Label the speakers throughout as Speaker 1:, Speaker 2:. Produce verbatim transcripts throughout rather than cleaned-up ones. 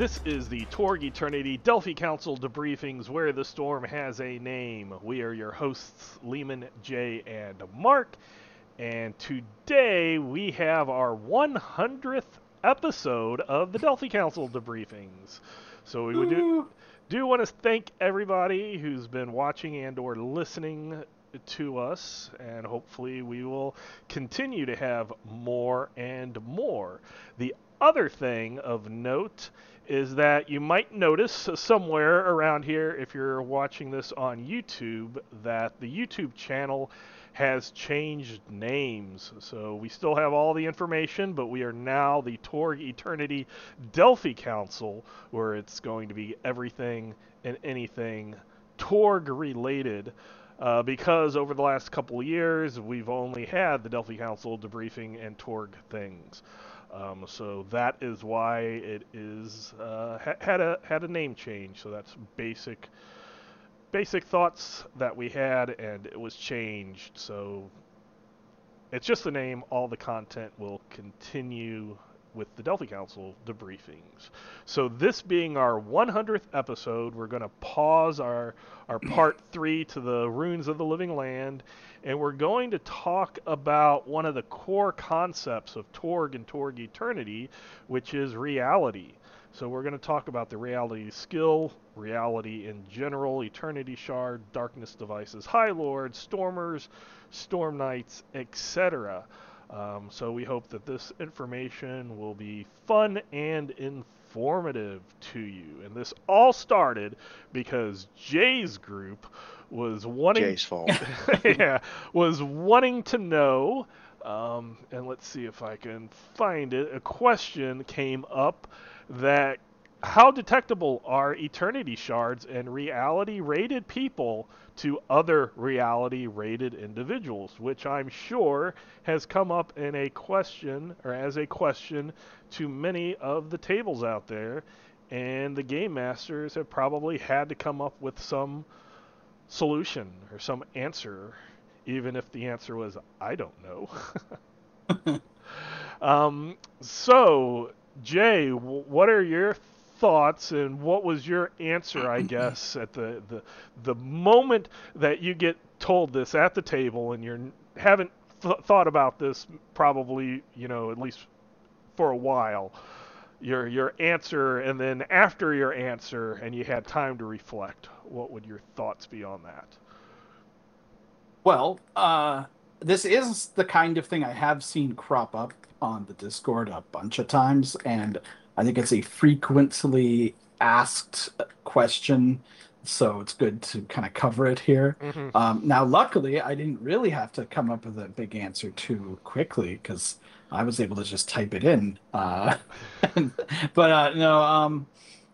Speaker 1: This is the Torg Eternity Delphi Council debriefings where the storm has a name. We are your hosts, Lehman, Jay, and Mark. And today we have our one hundredth episode of the Delphi Council debriefings. So we would do, do want to thank everybody who's been watching and or listening to us, and hopefully we will continue to have more and more. The other thing of note is that you might notice somewhere around here, if you're watching this on YouTube, that the YouTube channel has changed names. So we still have all the information, but we are now the Torg Eternity Delphi Council, where it's going to be everything and anything Torg related. Uh, because over the last couple of years, we've only had the Delphi Council debriefing and Torg things. Um, so that is why it is uh, ha- had a had a name change. So that's basic basic thoughts that we had, and it was changed. So it's just the name. All the content will continue with the Delphi Council debriefings. So this being our one hundredth episode, we're going to pause our our part three to the Runes of the Living Land, and we're going to talk about one of the core concepts of Torg and Torg Eternity, which is reality. So we're going to talk about the reality skill, reality in general, Eternity Shard, Darkness Devices, High Lords, Stormers, Storm Knights, et cetera. Um, so we hope that this information will be fun and informative to you. And this all started because Jay's group was wanting
Speaker 2: Jay's fault.
Speaker 1: yeah, was wanting to know, um, and let's see if I can find it. A question came up that how detectable are Eternity Shards and reality-rated people to other reality-rated individuals, which I'm sure has come up in a question, or as a question, to many of the tables out there, and the Game Masters have probably had to come up with some solution or some answer, even if the answer was, I don't know. um, so, Jay, what are your thoughts, and what was your answer, I guess, at the, the the moment that you get told this at the table, and you haven't th- thought about this probably, you know, at least for a while, your your answer, and then after your answer, and you had time to reflect, what would your thoughts be on that?
Speaker 3: Well, uh, this is the kind of thing I have seen crop up on the Discord a bunch of times, and I think it's a frequently asked question, so it's good to kind of cover it here.
Speaker 1: Mm-hmm.
Speaker 3: Um, now, luckily, I didn't really have to come up with a big answer too quickly because I was able to just type it in. Uh, but uh, no, um,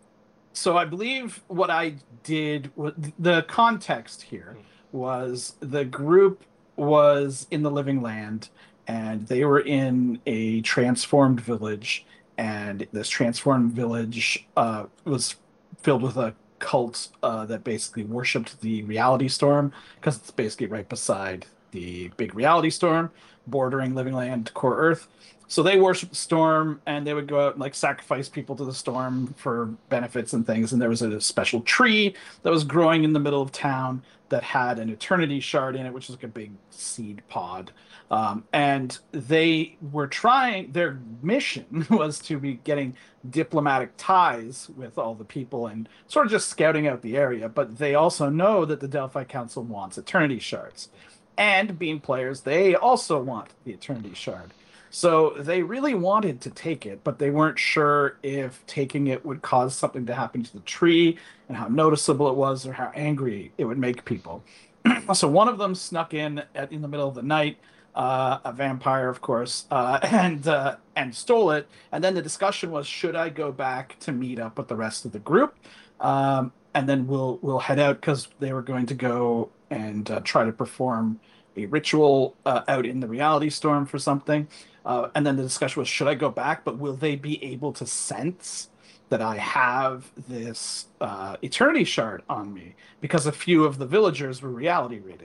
Speaker 3: so I believe what I did, the context here was the group was in the Living Land, and they were in a transformed village, and this transformed village uh, was filled with a cult uh, that basically worshipped the reality storm because it's basically right beside the big reality storm bordering Living Land, Core Earth. So they worshiped the storm, and they would go out and like sacrifice people to the storm for benefits and things. And there was a special tree that was growing in the middle of town that had an eternity shard in it, which is like a big seed pod. Um, and they were trying, their mission was to be getting diplomatic ties with all the people and sort of just scouting out the area. But they also know that the Delphi Council wants eternity shards. And being players, they also want the eternity shard. So they really wanted to take it, but they weren't sure if taking it would cause something to happen to the tree and how noticeable it was or how angry it would make people. So one of them snuck in at, in the middle of the night, uh, a vampire, of course, uh, and uh, and stole it. And then the discussion was, should I go back to meet up with the rest of the group? Um, and then we'll we'll head out because they were going to go and uh, try to perform a ritual uh, out in the reality storm for something. Uh, and then the discussion was, should I go back? But will they be able to sense that I have this uh, Eternity Shard on me? Because a few of the villagers were reality rated.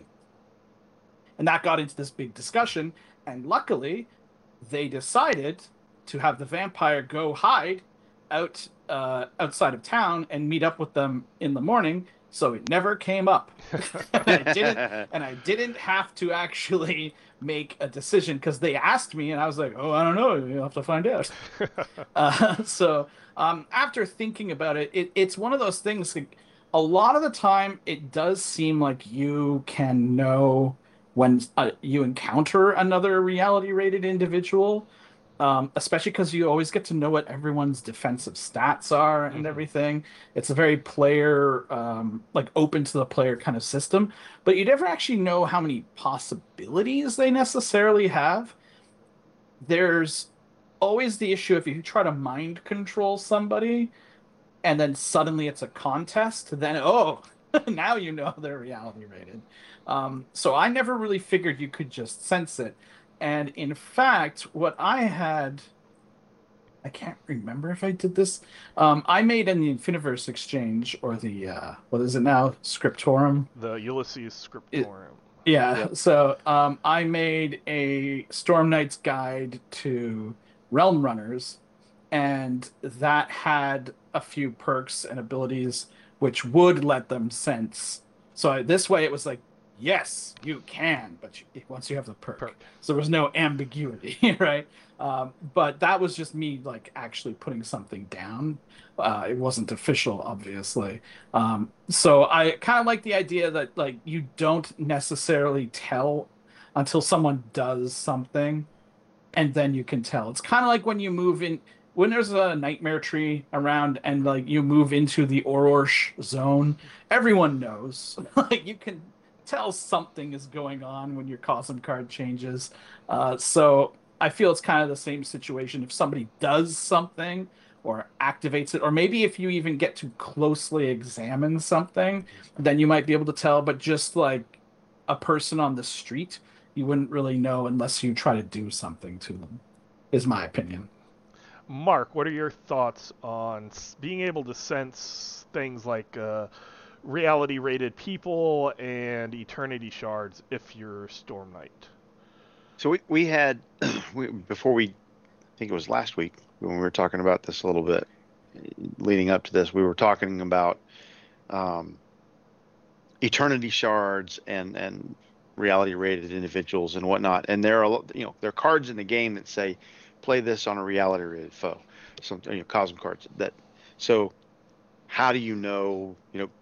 Speaker 3: And that got into this big discussion. And luckily, they decided to have the vampire go hide out uh, outside of town and meet up with them in the morning, so it never came up. and I didn't and I didn't have to actually make a decision because they asked me and I was like, "Oh, I don't know, you have to find out." Uh, so um, after thinking about it, it, it's one of those things. Like, a lot of the time, it does seem like you can know when uh, you encounter another reality-rated individual, um, especially because you always get to know what everyone's defensive stats are and
Speaker 1: Hmm.
Speaker 3: everything. It's a very player, um, like open to the player kind of system, but you never actually know how many possibilities they necessarily have. There's always the issue if you try to mind control somebody and then suddenly it's a contest, then oh, now you know they're reality rated. Um, so I never really figured you could just sense it. And in fact, what I had, I can't remember if I did this. Um, I made in the Infiniverse exchange or the uh, what is it now? Scriptorum.
Speaker 1: The Ulysses
Speaker 3: It,
Speaker 1: Scriptorium.
Speaker 3: yeah,
Speaker 2: Yep.
Speaker 3: so um, I made a Storm Knight's Guide to Realm Runners, and that had a few perks and abilities which would let them sense. So I, this way, it was like, yes, you can, but you, once you have the perk,
Speaker 1: Perk.
Speaker 3: so there was no ambiguity, right? Um, but that was just me like actually putting something down. Uh, it wasn't official, obviously. Um, so I kind of like the idea that like you don't necessarily tell until someone does something, and then you can tell. It's kind of like when you move in when there's a nightmare tree around and like you move into the Ororsh zone, everyone knows. Like you can tell something is going on when your cosm card changes. Uh, so I feel it's kind of the same situation. If somebody does something or activates it, or maybe if you even get to closely examine something, then you might be able to tell. But just like a person on the street, you wouldn't really know unless you try to do something to them, is my opinion.
Speaker 1: Mark, what are your thoughts on being able to sense things like uh, reality rated people and eternity shards if you're Storm Knight?
Speaker 2: So we we had we, before we I think it was last week when we were talking about this a little bit leading up to this, we were talking about um, eternity shards and and reality rated individuals and whatnot. And there are you know there are cards in the game that say play this on a reality rated foe, some you know cosm cards that. So how do you know you know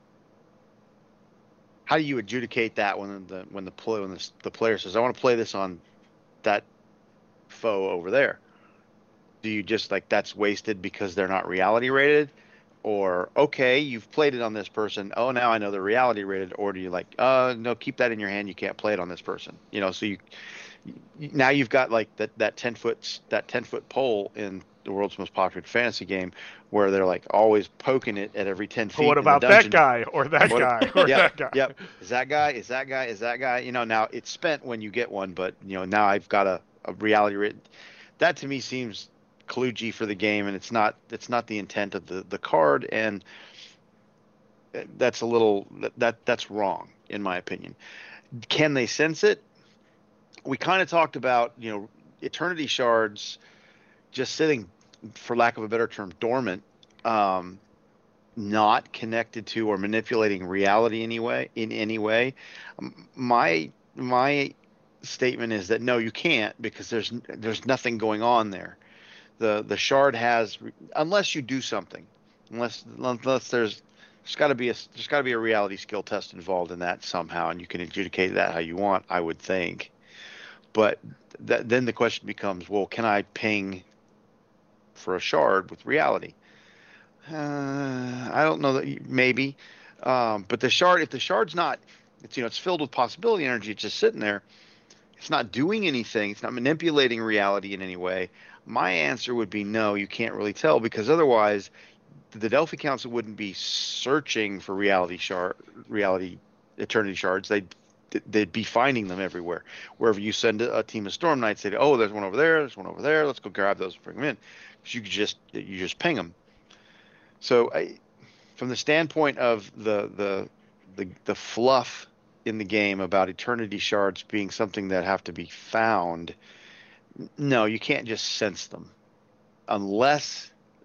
Speaker 2: how do you adjudicate that when the when the play when the, the player says I want to play this on that foe over there? Do you just like that's wasted because they're not reality rated? Or okay, you've played it on this person. Oh, now I know they're reality rated. Or do you like, uh, no, keep that in your hand. You can't play it on this person. You know, so you now you've got like that that ten foot that ten foot pole in the world's most popular fantasy game, where they're like always poking it at every ten
Speaker 1: But what
Speaker 2: feet in the
Speaker 1: about that
Speaker 2: dungeon.
Speaker 1: guy or that
Speaker 2: What?
Speaker 1: guy or
Speaker 2: Yep,
Speaker 1: that guy?
Speaker 2: yep. Is that guy? Is that guy? Is that guy? You know, now it's spent when you get one, but you know now I've got a a reality rated. That to me seems kludgy for the game, and it's not it's not the intent of the the card, and that's a little that, that that's wrong in my opinion. Can they sense it? We kind of talked about you know eternity shards just sitting, for lack of a better term, dormant, um, not connected to or manipulating reality anyway in any way. My my statement is that no, you can't because there's there's nothing going on there. The the shard has unless you do something, unless unless there's there's got to be a there's got to be a reality skill test involved in that somehow, and you can adjudicate that how you want, I would think. But that, then the question becomes, well, can I ping for a shard with reality? Uh, I don't know that you, maybe, um, but the shard if the shard's not, it's you know it's filled with possibility energy, it's just sitting there. It's not doing anything. It's not manipulating reality in any way. My answer would be no, you can't really tell because otherwise the Delphi Council wouldn't be searching for reality shard, reality eternity shards. They'd they'd be finding them everywhere. Wherever you send a, a team of Storm Knights, they'd oh, there's one over there, there's one over there. Let's go grab those and bring them in. Because you could just you just ping them. So I, from the standpoint of the the the the fluff in the game about eternity shards being something that have to be found, no, you can't just sense them unless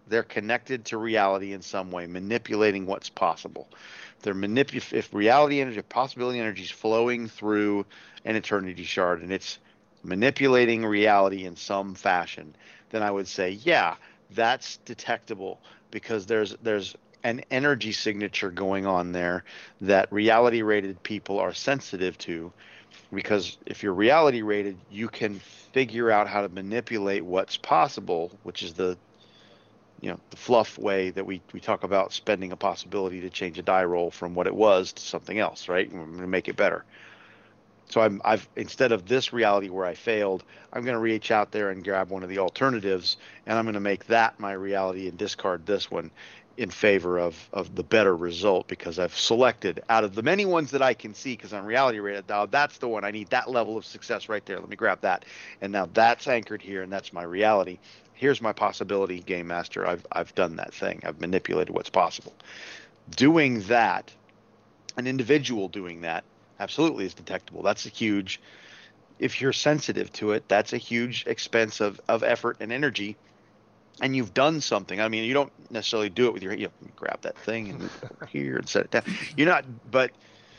Speaker 2: they're connected to reality in some way, manipulating what's possible. They're manip- if reality energy, possibility energy is flowing through an eternity shard and it's manipulating reality in some fashion, then I would say, yeah, that's detectable because there's there's an energy signature going on there that reality rated people are sensitive to, because if you're reality rated, you can figure out how to manipulate what's possible, which is the you know the fluff way that we we talk about spending a possibility to change a die roll from what it was to something else, right? We're going to make it better. So I'm I've instead of this reality where I failed, I'm going to reach out there and grab one of the alternatives, and I'm going to make that my reality and discard this one in favor of of the better result, because I've selected out of the many ones that I can see, because I'm reality rated now, that's the one I need, that level of success right there. Let me grab that, and now that's anchored here, and that's my reality. Here's my possibility, game master. I've I've done that thing. I've manipulated what's possible. Doing that, an individual doing that, absolutely is detectable. That's a huge, if you're sensitive to it, that's a huge expense of, of effort and energy. And you've done something. I mean, you don't necessarily do it with your, you know, grab that thing and move it over here and set it down. You're not, but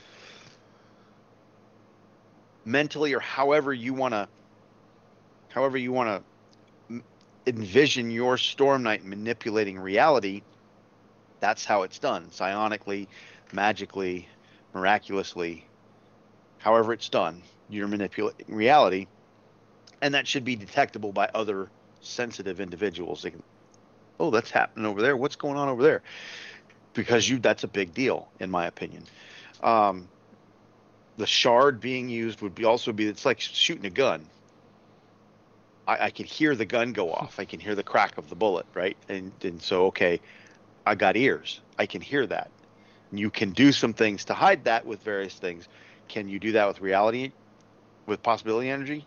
Speaker 2: mentally or however you want to, however you want to envision your Storm Knight manipulating reality, that's how it's done. Psionically, magically, miraculously, however it's done, you're manipulating reality, and that should be detectable by other sensitive individuals. They can, oh, that's happening over there. What's going on over there? Because you, that's a big deal, in my opinion. Um, the shard being used would be also be, it's like shooting a gun. I, I can hear the gun go off. I can hear the crack of the bullet, right? And and so, okay, I got ears. I can hear that. You can do some things to hide that with various things. Can you do that with reality, with possibility energy?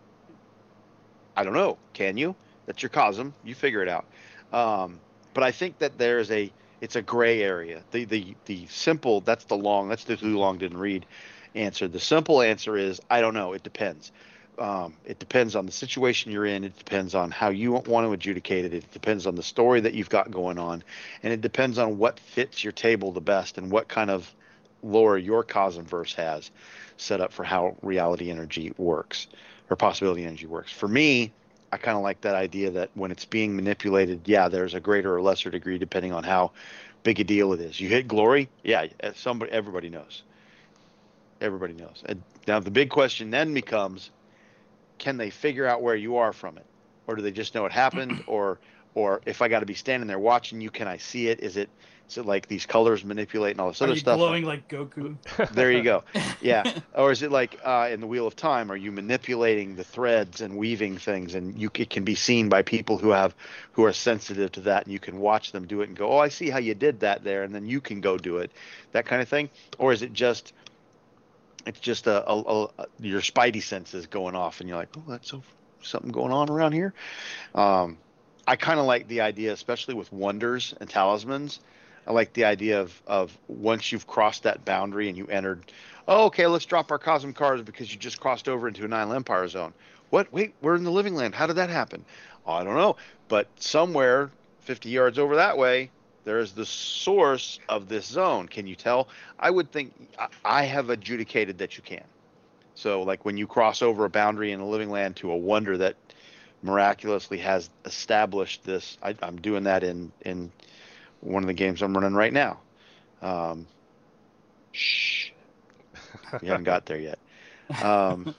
Speaker 2: I don't know. Can you? That's your cosm. You figure it out. Um, but I think that there's a, it's a gray area. The the the simple, that's the long, that's the too long didn't read answer. The simple answer is I don't know. It depends. Um, it depends on the situation you're in. It depends on how you want to adjudicate it. It depends on the story that you've got going on, and it depends on what fits your table the best and what kind of lore your Cosmverse has set up for how reality energy works or possibility energy works. For me, I kind of like that idea that when it's being manipulated, yeah, there's a greater or lesser degree depending on how big a deal it is. You hit glory, yeah, somebody, everybody knows. Everybody knows. And now the big question then becomes, can they figure out where you are from it, or do they just know it happened, or or if I got to be standing there watching you, can I see it? Is it is it like these colors manipulate and all this
Speaker 3: Are
Speaker 2: other
Speaker 3: you
Speaker 2: stuff?
Speaker 3: glowing like Goku?
Speaker 2: There you go. Yeah. Or is it like uh, in the Wheel of Time? Are you manipulating the threads and weaving things, and you it can be seen by people who have who are sensitive to that, and you can watch them do it and go, oh, I see how you did that there, and then you can go do it, that kind of thing. Or is it just it's just a, a, a your spidey senses going off, and you're like, oh, that's so, something going on around here. Um, I kind of like the idea, especially with wonders and talismans. I like the idea of of once you've crossed that boundary and you entered, oh, okay, let's drop our Cosm cards because you just crossed over into an Island Empire zone. What? Wait, we're in the Living Land. How did that happen? Oh, I don't know, but somewhere fifty yards over that way, there's the source of this zone. Can you tell? I would think I have adjudicated that you can. So, like when you cross over a boundary in the Living Land to a wonder that miraculously has established this, I, I'm doing that in in one of the games I'm running right now. Um, shh, we haven't got there yet. Um,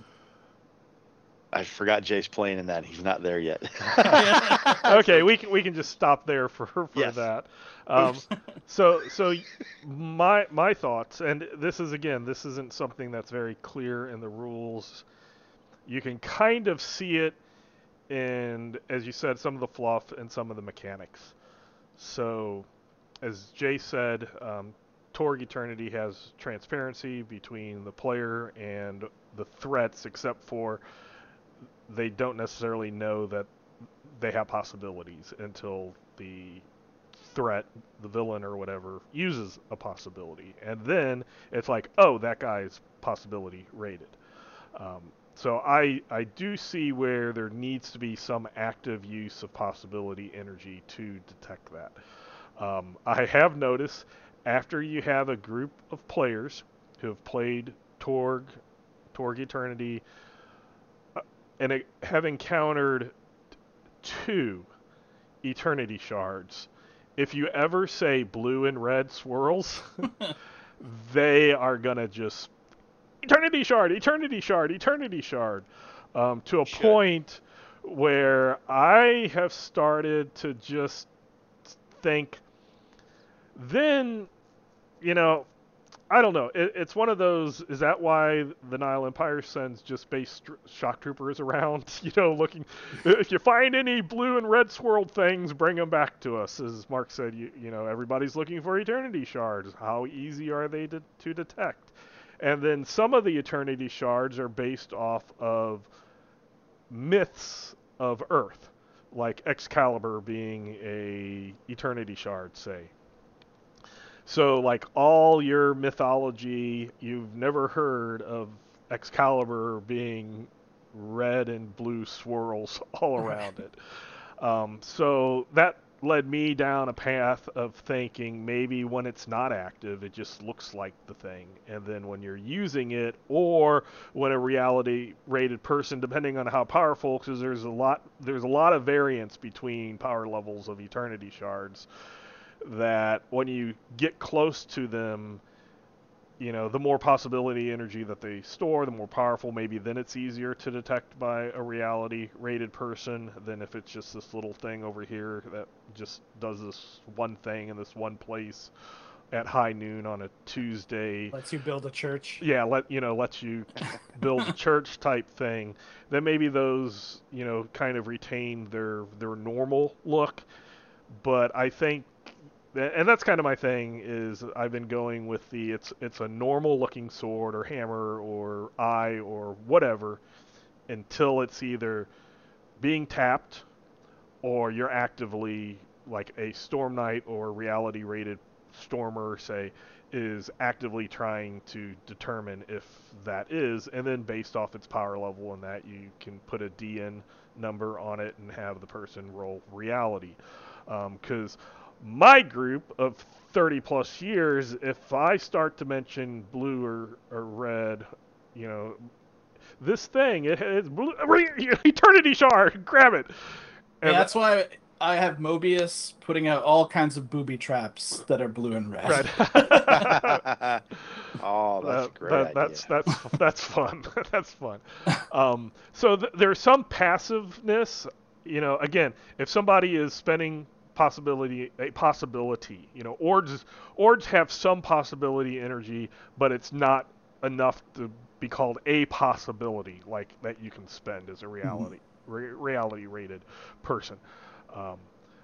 Speaker 2: I forgot Jay's playing in that. He's not there yet.
Speaker 1: Okay, we can we can just stop there for for
Speaker 2: Yes.
Speaker 1: that. Um, so so my my thoughts, and this is again, this isn't something that's very clear in the rules. You can kind of see it in, as you said, some of the fluff and some of the mechanics. So, as Jay said, um, Torg Eternity has transparency between the player and the threats, except for they don't necessarily know that they have possibilities until the threat, the villain or whatever, uses a possibility. And then it's like, oh, that guy's possibility rated. Um, so I I do see where there needs to be some active use of possibility energy to detect that. Um, I have noticed after you have a group of players who have played Torg, Torg Eternity, uh, and it, have encountered two Eternity shards, if you ever say blue and red swirls, they are gonna just Eternity Shard, Eternity Shard, Eternity Shard, um, to a
Speaker 2: Should.
Speaker 1: point where I have started to just think, then, you know, I don't know. It, it's one of those. Is that why the Nile Empire sends just base tr- shock troopers around? You know, looking. If you find any blue and red swirled things, bring them back to us. As Mark said, you, you know, everybody's looking for Eternity shards. How easy are they to, to detect? And then some of the Eternity shards are based off of myths of Earth, like Excalibur being a Eternity shard, say. So, like all your mythology, you've never heard of Excalibur being red and blue swirls all around it. Um, so that led me down a path of thinking maybe when it's not active, it just looks like the thing. And then when you're using it, or when a reality rated person, depending on how powerful, because there's a lot, there's a lot of variance between power levels of Eternity shards, that when you get close to them, you know, the more possibility energy that they store, the more powerful, maybe then it's easier to detect by a reality rated person than if it's just this little thing over here that just does this one thing in this one place at high noon on a Tuesday.
Speaker 3: Lets you build a church.
Speaker 1: Yeah, let you know, lets you build a church type thing. Then maybe those, you know, kind of retain their their normal look. But I think, and that's kind of my thing, is I've been going with the it's it's a normal looking sword or hammer or eye or whatever until it's either being tapped or you're actively, like a Storm Knight or reality rated Stormer, say, is actively trying to determine if that is, and then based off its power level and that, you can put a D N number on it and have the person roll reality. Because um, my group of thirty plus years, if I start to mention blue or, or red, you know, this thing, it has blue, Eternity Shard, grab it.
Speaker 3: And yeah, that's why I have Mobius putting out all kinds of booby traps that are blue and red.
Speaker 2: Right. Oh, that's
Speaker 1: uh,
Speaker 2: great.
Speaker 1: That,
Speaker 2: idea.
Speaker 1: That's that's that's fun. That's fun. Um, so th- there's some passiveness. You know, again, if somebody is spending possibility a possibility, you know, ords ords have some possibility energy, but it's not enough to be called a possibility like that you can spend as a reality mm-hmm. re- reality rated person. Um,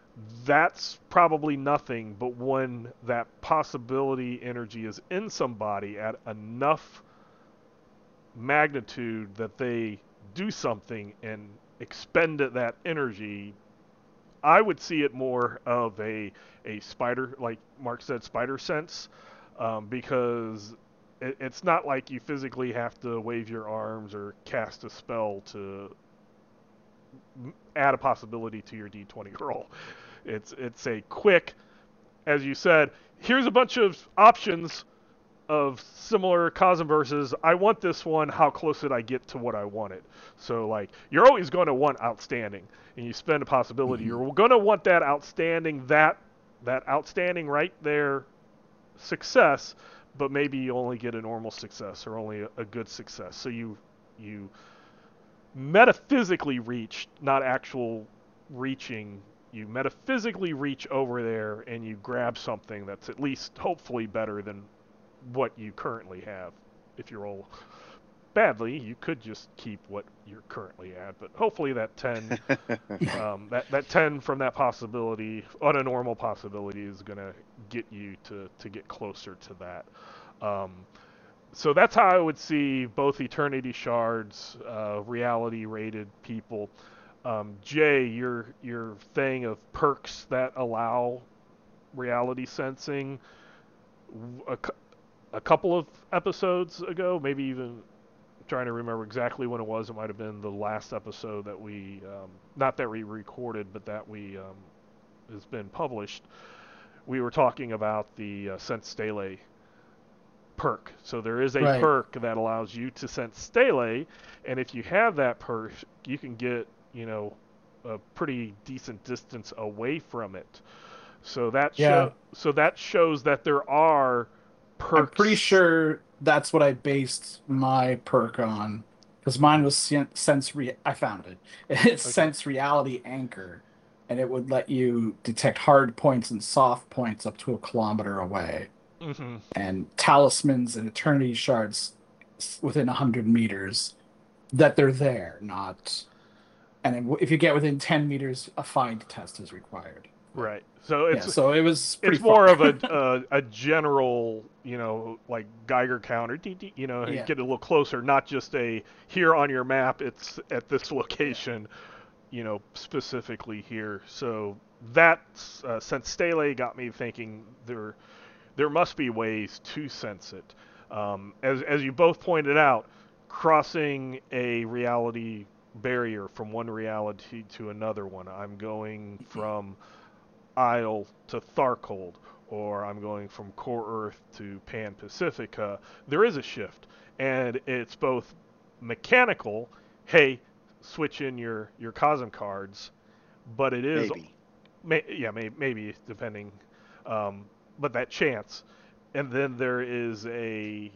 Speaker 1: that's probably nothing, but when that possibility energy is in somebody at enough magnitude that they do something and expend that energy, I would see it more of a a spider, like Mark said, spider sense, um, because it, it's not like you physically have to wave your arms or cast a spell to add a possibility to your D twenty roll. It's it's a quick, as you said, here's a bunch of options of similar Cosmverses. I want this one. How close did I get to what I wanted? So, like, you're always going to want outstanding, and you spend a possibility. Mm-hmm. You're going to want that outstanding, that that outstanding right there, success, but maybe you only get a normal success or only a, a good success. So you you metaphysically reach, not actual reaching. You metaphysically reach over there and you grab something that's at least hopefully better than what you currently have. If you roll badly, you could just keep what you're currently at, but hopefully that ten, um, that that ten from that possibility on a normal possibility is gonna get you to to get closer to that. Um, so that's how I would see both Eternity Shards, uh, reality rated people. Um, Jay, your your thing of perks that allow reality sensing. A, a couple of episodes ago, maybe even trying to remember exactly when it was. It might have been the last episode that we, um, not that we recorded, but that we um, has been published. We were talking about the uh, Sense Stele perk. So there is a
Speaker 3: Right.
Speaker 1: perk that allows you to sense Stele, and if you have that perk, you can get, you know, a pretty decent distance away from it. So that
Speaker 3: Yeah.
Speaker 1: show, so that shows that there are perks.
Speaker 3: I'm pretty sure that's what I based my perk on, because mine was sen- sense. Re- I found it. It's
Speaker 1: Okay.
Speaker 3: sense reality anchor, and it would let you detect hard points and soft points up to a kilometer away,
Speaker 1: Mm-hmm.
Speaker 3: and talismans and eternity shards s- within a hundred meters. That they're there, not. And then if you get within ten meters, a find test is required.
Speaker 1: Right. So it's
Speaker 3: Yeah, so it was pretty
Speaker 1: it's more
Speaker 3: far.
Speaker 1: of a, a a general, you know, like Geiger counter, dee, dee, you know,
Speaker 3: Yeah.
Speaker 1: get a little closer, not just a here on your map. It's at this location, you know, specifically here. So that uh, Sense Stele got me thinking there there must be ways to sense it. Um, as as you both pointed out, crossing a reality barrier from one reality to another one. I'm going from Isle to Tharkold, or I'm going from Core Earth to Pan Pacifica. There is a shift, and it's both mechanical. Hey, switch in your your Cosm cards, but it is
Speaker 2: Maybe.
Speaker 1: may, yeah may, maybe depending, um, but that chance, and then there is a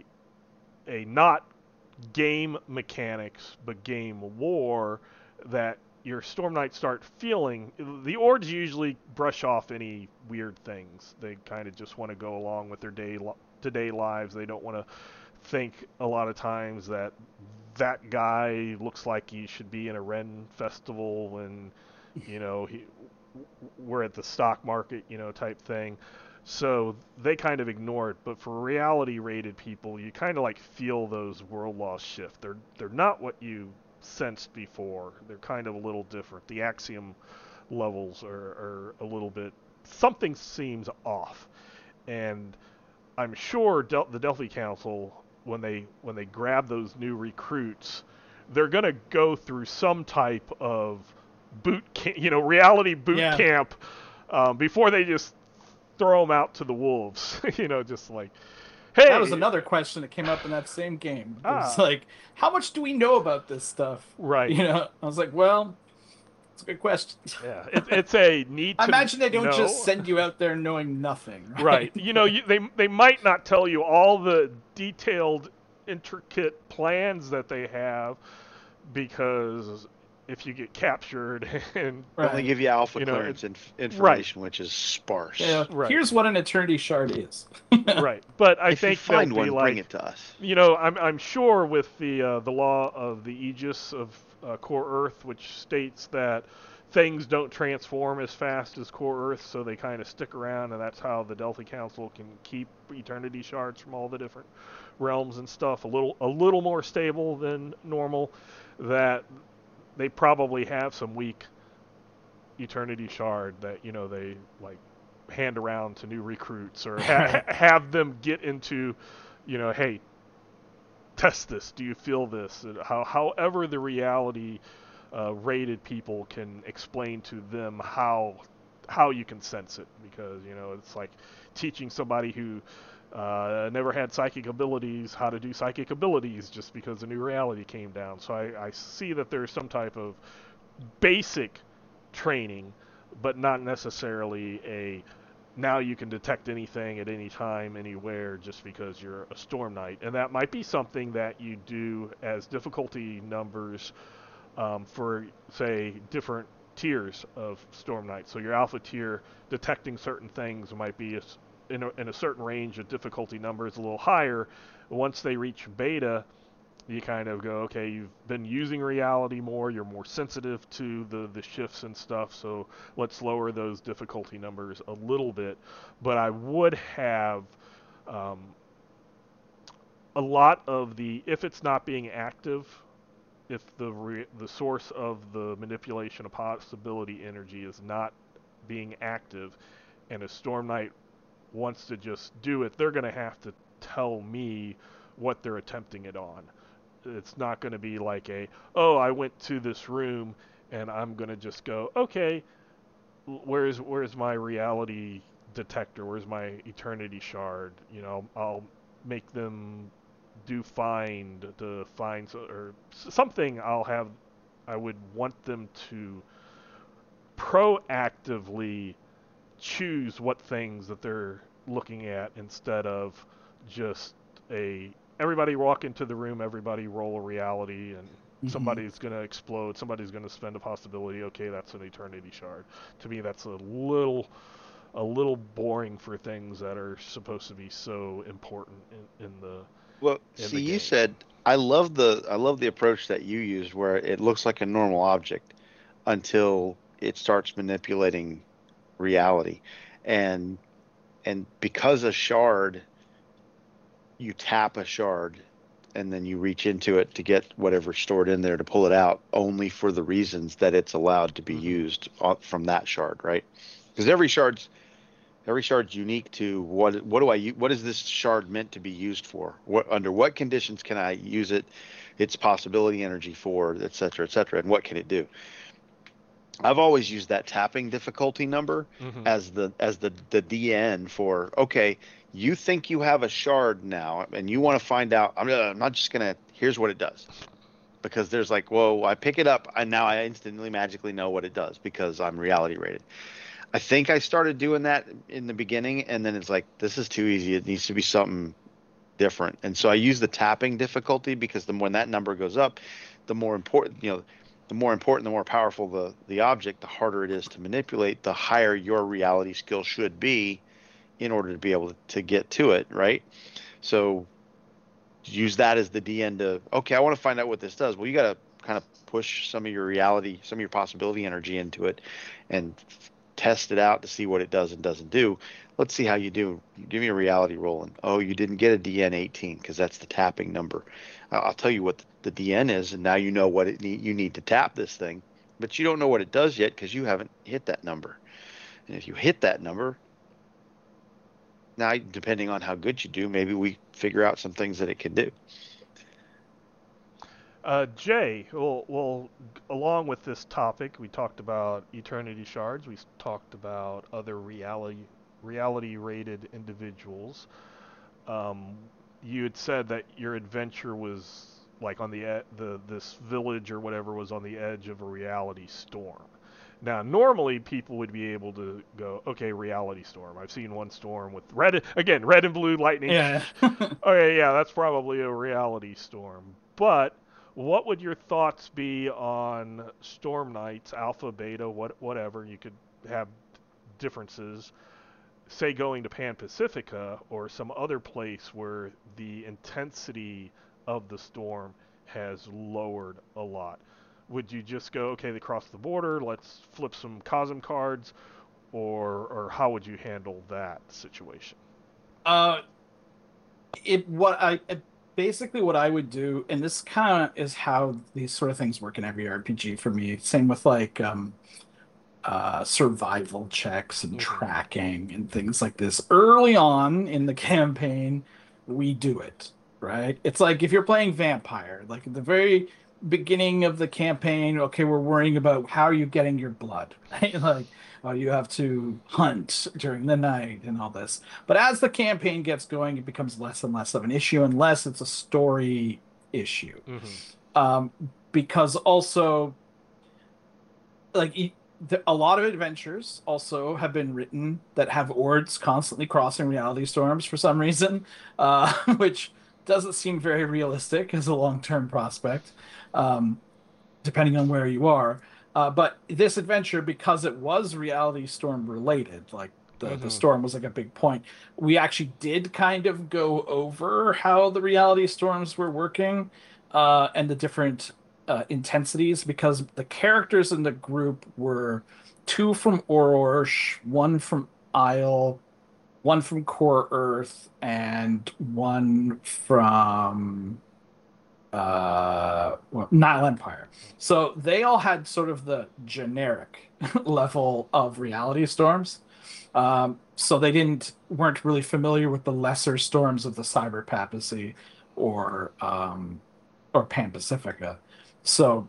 Speaker 1: a not game mechanics but game lore that your Storm Knights start feeling. The Ords usually brush off any weird things. They kind of just want to go along with their day to day lives. They don't want to think a lot of times that that guy looks like he should be in a Ren festival when, you know, he, we're at the stock market, you know, type thing. So they kind of ignore it. But for reality rated people, you kind of like feel those world loss shift. They're they're not what you sensed before. They're kind of a little different. The axiom levels are, are a little bit, something seems off. And I'm sure Del- the Delphi Council, when they when they grab those new recruits, they're going to go through some type of boot camp, you know, reality boot
Speaker 3: Yeah.
Speaker 1: camp, um, before they just throw them out to the wolves. You know, just like, hey,
Speaker 3: That was another question that came up in that same game. It was
Speaker 1: Ah.
Speaker 3: like, how much do we know about this stuff?
Speaker 1: Right.
Speaker 3: You know, I was like, well, it's a good question.
Speaker 1: Yeah, it, it's a need to
Speaker 3: I imagine they don't
Speaker 1: know.
Speaker 3: just send you out there knowing nothing. Right.
Speaker 1: Right. You know, you, they they might not tell you all the detailed, intricate plans that they have, because if you get captured and
Speaker 2: They only
Speaker 3: Right.
Speaker 2: give you alpha
Speaker 1: You know,
Speaker 2: clearance inf- information, which is sparse.
Speaker 3: Yeah,
Speaker 1: Right.
Speaker 3: Here's what an eternity shard is.
Speaker 1: right, but I
Speaker 2: If you
Speaker 1: think
Speaker 2: find
Speaker 1: they'll be
Speaker 2: one,
Speaker 1: like,
Speaker 2: bring it to us.
Speaker 1: you know, I'm I'm sure with the uh, the law of the Aegis of uh, Core Earth, which states that things don't transform as fast as Core Earth, so they kind of stick around, and that's how the Delphi Council can keep Eternity shards from all the different realms and stuff a little a little more stable than normal. That they probably have some weak Eternity shard that, you know, they like hand around to new recruits, or ha- have them get into, you know, hey, test this. Do you feel this? And how, however, the reality uh, rated people can explain to them how how you can sense it, because, you know, it's like teaching somebody who uh, never had psychic abilities how to do psychic abilities just because the new reality came down. So I, I see that there's some type of basic training, but not necessarily a now you can detect anything at any time, anywhere, just because you're a Storm Knight. And that might be something that you do as difficulty numbers, um, for, say, different tiers of Storm Knight. So your Alpha tier, detecting certain things might be a, in, a, in a certain range of difficulty numbers, a little higher. Once they reach Beta, you kind of go, okay, you've been using reality more, you're more sensitive to the, the shifts and stuff, so let's lower those difficulty numbers a little bit. But I would have um, a lot of the, if it's not being active, if the re, the source of the manipulation of possibility energy is not being active, and a Storm Knight wants to just do it, they're going to have to tell me what they're attempting it on. it's not going to be like a, oh, I went to this room and I'm going to just go, okay, where's where's my reality detector? Where's my eternity shard? You know, I'll make them do find to find or something. I'll have. I would want them to proactively choose what things that they're looking at instead of just a everybody walk into the room, everybody roll a reality, and
Speaker 3: Mhm.
Speaker 1: somebody's going to explode, somebody's going to spend a possibility. Okay, that's an eternity shard. To me, that's a little a little boring for things that are supposed to be so important in, in the
Speaker 2: Well,
Speaker 1: in
Speaker 2: see,
Speaker 1: the
Speaker 2: you
Speaker 1: game.
Speaker 2: said I love the I love the approach that you used where it looks like a normal object until it starts manipulating reality. And and because a shard, you tap a shard and then you reach into it to get whatever's stored in there to pull it out only for the reasons that it's allowed to be
Speaker 1: Mm-hmm.
Speaker 2: used on- from that shard, right? Because every shard's every shard's unique to what what do I u- what is this shard meant to be used for? What under what conditions can I use it? Its possibility energy for, et cetera, et cetera, and what can it do? I've always used that tapping difficulty number
Speaker 1: Mm-hmm.
Speaker 2: as the as the the D N for, okay, you think you have a shard now and you want to find out. I'm, I'm not just gonna, here's what it does, because there's like, whoa, I pick it up and now I instantly magically know what it does because I'm reality rated. I think I started doing that in the beginning, and then it's like, this is too easy. It needs to be something different. And so I use the tapping difficulty because the when that number goes up, the more important, you know, the more important, the more powerful the the object, the harder it is to manipulate, the higher your reality skill should be in order to be able to, to get to it, right? So use that as the D N to, okay, I want to find out what this does. Well, you got to kind of push some of your reality, some of your possibility energy into it and test it out to see what it does and doesn't do. Let's see how you do. Give me a reality roll. And oh, you didn't get a D N eighteen because that's the tapping number. I'll tell you what the, the D N is, and now you know what it need, you need to tap this thing, but you don't know what it does yet because you haven't hit that number. And if you hit that number, now depending on how good you do, maybe we figure out some things that it can do.
Speaker 1: Uh, Jay, well, well, along with this topic, we talked about eternity shards. We talked about other reality reality rated individuals. Um, you had said that your adventure was like on the e- the this village or whatever was on the edge of a reality storm. Now, normally people would be able to go, okay, reality storm. I've seen one storm with red again, red and blue lightning.
Speaker 3: Yeah.
Speaker 1: Okay, yeah, that's probably a reality storm. But what would your thoughts be on Storm Knights, Alpha, Beta, what, whatever? You could have differences. Say going to Pan Pacifica or some other place where the intensity of the storm has lowered a lot. Would you just go, okay, they crossed the border, let's flip some Cosm cards, or or how would you handle that situation?
Speaker 3: uh, it what I it, basically what I would do, and this kind of is how these sort of things work in every R P G for me. Same with like um, uh, survival checks and
Speaker 1: Mm-hmm.
Speaker 3: tracking and things like this. Early on in the campaign, we do it, right? It's like if you're playing Vampire, like at the very beginning of the campaign, okay, we're worrying about how are you getting your blood, right? Like, oh, you have to hunt during the night and all this. But as the campaign gets going, it becomes less and less of an issue unless it's a story issue.
Speaker 1: Mm-hmm.
Speaker 3: Um, because also, like, e- the, a lot of adventures also have been written that have ords constantly crossing reality storms for some reason, uh, which doesn't seem very realistic as a long-term prospect, um, depending on where you are. Uh, but this adventure, because it was reality storm related, like the the
Speaker 1: Mm-hmm.
Speaker 3: storm was like a big point. We actually did kind of go over how the reality storms were working, uh, and the different uh, intensities because the characters in the group were two from Ororsh, one from Isle, one from Core Earth, and one from uh well, Nile Empire. So they all had sort of the generic level of reality storms. Um, so they didn't weren't really familiar with the lesser storms of the cyber papacy or um or Pan Pacifica. So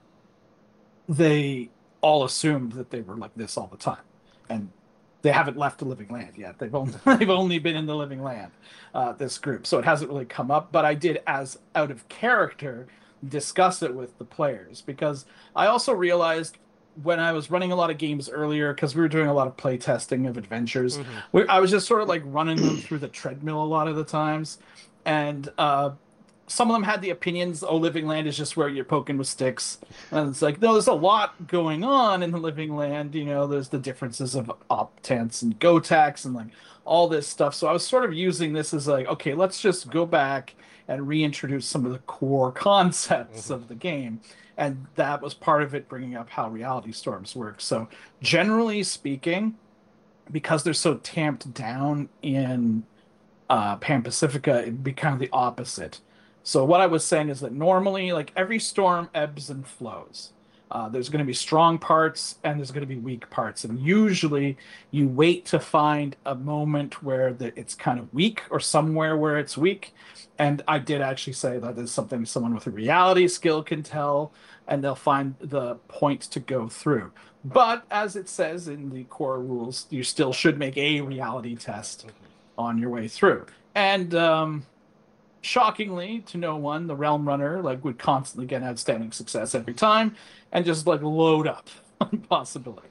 Speaker 3: they all assumed that they were like this all the time, and they haven't left the living land yet. They've only they've only been in the living land, uh, this group, so it hasn't really come up. But I did, as out of character, discuss it with the players because I also realized when I was running a lot of games earlier, because we were doing a lot of play testing of adventures,
Speaker 1: Mm-hmm.
Speaker 3: we, I was just sort of like running them through the treadmill a lot of the times, and uh, some of them had the opinions, oh, living land is just where you're poking with sticks. And it's like, no, there's a lot going on in the living land. You know, there's the differences of optents and gotax and like all this stuff. So I was sort of using this as like, okay, let's just go back and reintroduce some of the core concepts
Speaker 1: Mm-hmm.
Speaker 3: of the game. And that was part of it, bringing up how reality storms work. So generally speaking, because they're so tamped down in uh, Pan Pacifica, it'd be kind of the opposite. So what I was saying is that normally, like every storm ebbs and flows. Uh, there's going to be strong parts and there's going to be weak parts, and usually you wait to find a moment where the, it's kind of weak or somewhere where it's weak. And I did actually say that is something someone with a reality skill can tell, and they'll find the point to go through. But as it says in the core rules, you still should make a reality test
Speaker 1: Mm-hmm.
Speaker 3: on your way through. And um, shockingly to no one, the Realm Runner like would constantly get outstanding success every time, and just like load up on possibility.